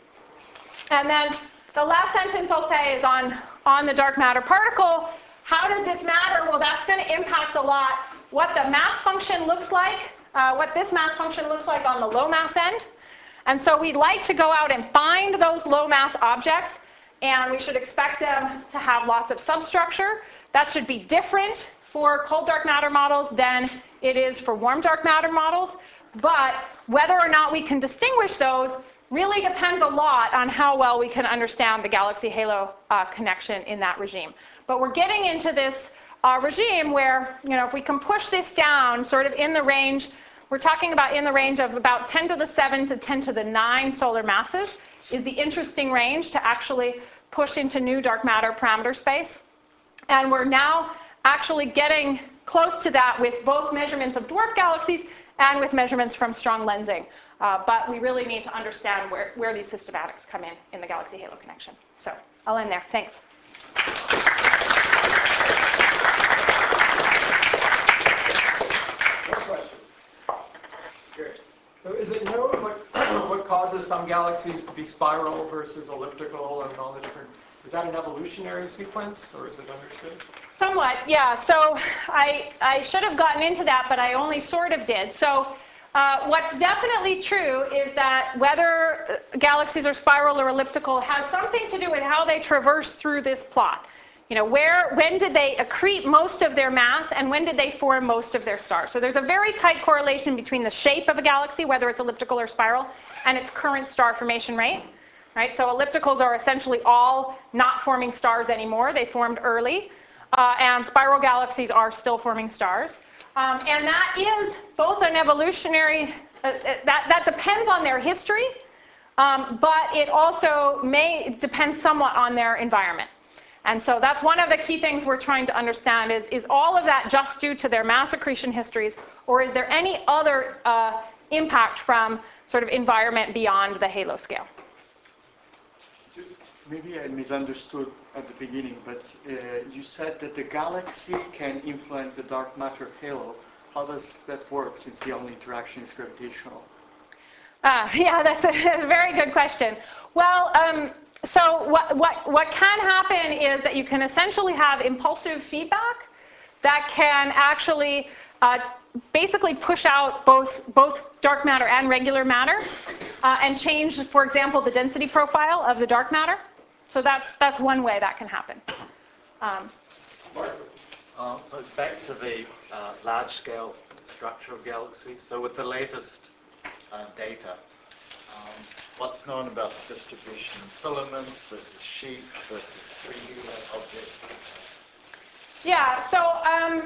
And then the last sentence I'll say is on, on the dark matter particle. How does this matter? Well, that's going to impact a lot what the mass function looks like, uh, what this mass function looks like on the low mass end. And so we'd like to go out and find those low mass objects, and we should expect them to have lots of substructure. That should be different for cold dark matter models than it is for warm dark matter models. But whether or not we can distinguish those really depends a lot on how well we can understand the galaxy-halo uh, connection in that regime. But we're getting into this uh, regime where, you know, if we can push this down sort of in the range, we're talking about in the range of about ten to the seven to ten to the nine solar masses is the interesting range to actually push into new dark matter parameter space. And we're now actually getting close to that with both measurements of dwarf galaxies and with measurements from strong lensing. Uh, but we really need to understand where, where these systematics come in in the galaxy-halo connection. So I'll end there. Thanks. One question. Great. So is it known what, what causes some galaxies to be spiral versus elliptical and all the different Is that an evolutionary sequence, or is it understood? Somewhat, yeah. So I, I should have gotten into that, but I only sort of did. So uh, what's definitely true is that whether galaxies are spiral or elliptical has something to do with how they traverse through this plot. You know, where, when did they accrete most of their mass, and when did they form most of their stars? So there's a very tight correlation between the shape of a galaxy, whether it's elliptical or spiral, and its current star formation rate. Right? So ellipticals are essentially all not forming stars anymore. They formed early. Uh, and spiral galaxies are still forming stars. Um, and that is both an evolutionary, uh, that, that depends on their history, um, but it also may depend somewhat on their environment. And so that's one of the key things we're trying to understand is, is all of that just due to their mass accretion histories, or is there any other uh, impact from sort of environment beyond the halo scale? Maybe I misunderstood at the beginning, but uh, you said that the galaxy can influence the dark matter halo. How does that work, since the only interaction is gravitational? Uh, yeah, that's a very good question. Well, um, so what, what, what can happen is that you can essentially have impulsive feedback that can actually uh, basically push out both, both dark matter and regular matter uh, and change, for example, the density profile of the dark matter. So that's, that's one way that can happen. Um, Um, so back to the uh, large-scale structure of galaxies. So with the latest uh, data, um, what's known about the distribution of filaments versus sheets versus three D objects? yeah, so um,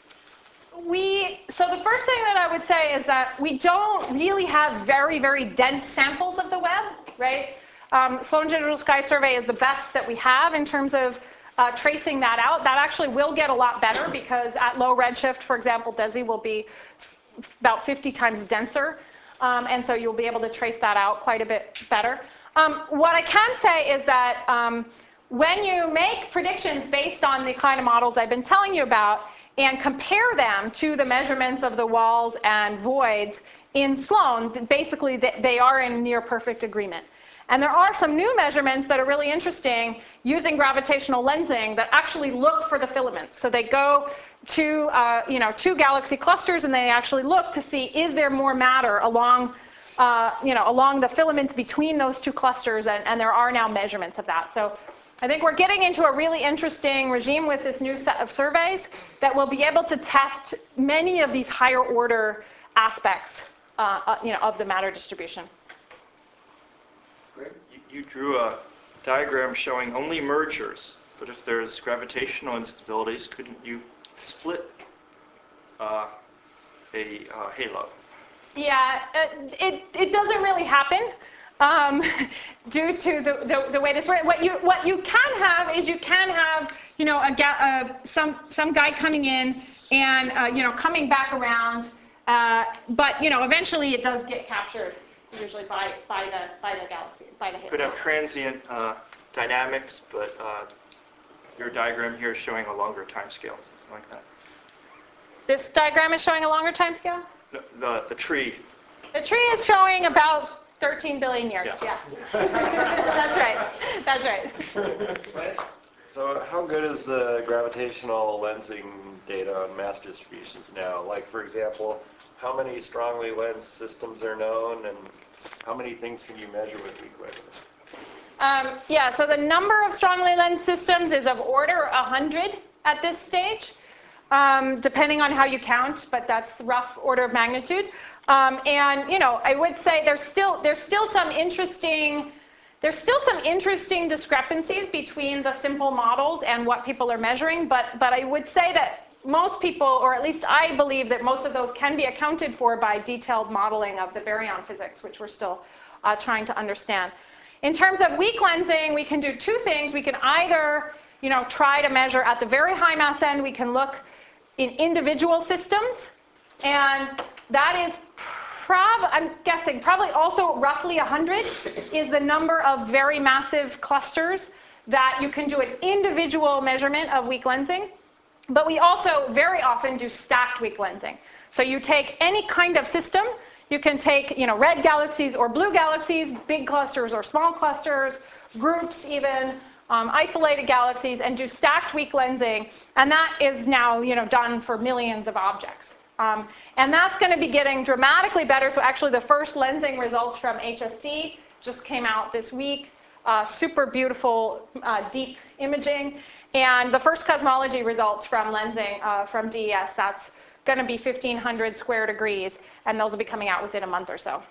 we, so the first thing that I would say is that we don't really have very, very dense samples of the Webb, right? Um, Sloan Digital Sky Survey is the best that we have in terms of uh, tracing that out. That actually will get a lot better because at low redshift, for example, DESI will be about fifty times denser. Um, and so you'll be able to trace that out quite a bit better. Um, what I can say is that um, when you make predictions based on the kind of models I've been telling you about and compare them to the measurements of the walls and voids in Sloan, basically they are in near perfect agreement. And there are some new measurements that are really interesting using gravitational lensing that actually look for the filaments. So they go to, uh, you know, two galaxy clusters and they actually look to see, is there more matter along, uh, you know, along the filaments between those two clusters, and, and there are now measurements of that. So I think we're getting into a really interesting regime with this new set of surveys that will be able to test many of these higher order aspects, uh, uh, you know, of the matter distribution. You, you drew a diagram showing only mergers, but if there's gravitational instabilities, couldn't you split uh, a uh, halo? Yeah, it, it, it doesn't really happen um, due to the, the, the way this works. What you, what you can have is you can have, you know, a, uh, some, some guy coming in and, uh, you know, coming back around, uh, but, you know, eventually it does get captured, usually by, by, the, by the galaxy, by the halo. Could have transient uh, dynamics, but uh, your diagram here is showing a longer time scale, something like that. This diagram is showing a longer time scale? The, the, the tree. The tree is showing about thirteen billion years, yeah. yeah. That's right, that's right. So how good is the gravitational lensing data on mass distributions now? Like, for example, how many strongly lensed systems are known, and how many things can you measure with weak lensing? Um, yeah, so the number of strongly lensed systems is of order one hundred at this stage, um, depending on how you count, but that's rough order of magnitude. Um, and, you know, I would say there's still, there's still some interesting, there's still some interesting discrepancies between the simple models and what people are measuring, but, but I would say that most people, or at least I believe that most of those can be accounted for by detailed modeling of the baryon physics, which we're still uh, trying to understand. In terms of weak lensing, we can do two things. We can either, you know, try to measure at the very high mass end. We can look in individual systems, and that is prob, I'm guessing, probably also roughly one hundred is the number of very massive clusters that you can do an individual measurement of weak lensing. But we also very often do stacked weak lensing. So you take any kind of system. You can take, you know, red galaxies or blue galaxies, big clusters or small clusters, groups even, um, isolated galaxies and do stacked weak lensing, and that is now, you know, done for millions of objects. Um, and that's going to be getting dramatically better. So actually the first lensing results from H S C just came out this week. Uh, super beautiful uh, deep imaging. And the first cosmology results from lensing uh, from D E S, that's going to be fifteen hundred square degrees, and those will be coming out within a month or so.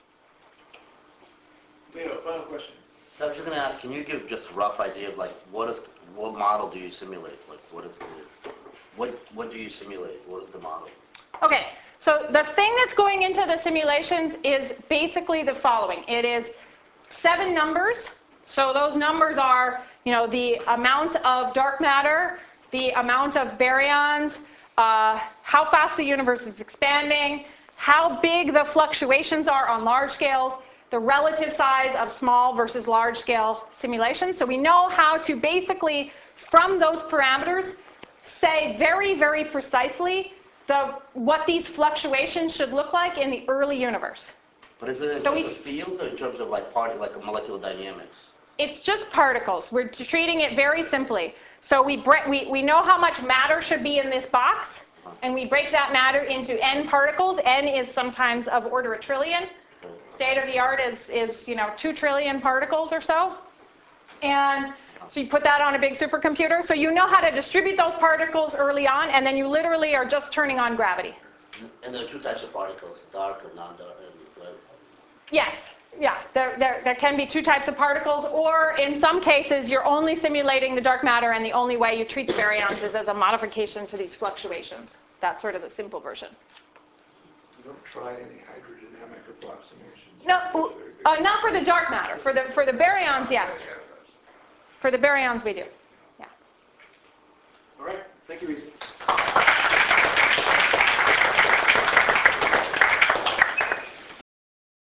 Leo, final question. I was just gonna ask, can you give just a rough idea of like what is, what model do you simulate? Like what is the, what, what do you simulate? What is the model? Okay, so the thing that's going into the simulations is basically the following. It is seven numbers. So those numbers are, you know, the amount of dark matter, the amount of baryons, uh, how fast the universe is expanding, how big the fluctuations are on large scales, the relative size of small versus large scale simulations. So we know how to basically, from those parameters, say very, very precisely the, what these fluctuations should look like in the early universe. But is it in So terms we- of fields or in terms of like part, like molecular dynamics? It's just particles. We're treating it very simply. So we, bre- we, we know how much matter should be in this box, and we break that matter into n particles. N is sometimes of order a trillion. State of the art is, is you know, two trillion particles or so. And so you put that on a big supercomputer. So you know how to distribute those particles early on, and then you literally are just turning on gravity. And there are two types of particles, dark and non-dark. And, right? Yes, yeah, there, there, there can be two types of particles, or in some cases, you're only simulating the dark matter, and the only way you treat the baryons is as a modification to these fluctuations. That's sort of the simple version. You don't try any hydrodynamic approximations. No, uh, not for the dark matter. For the, for the baryons, yes. For the baryons, we do. Yeah. All right, thank you, Reese.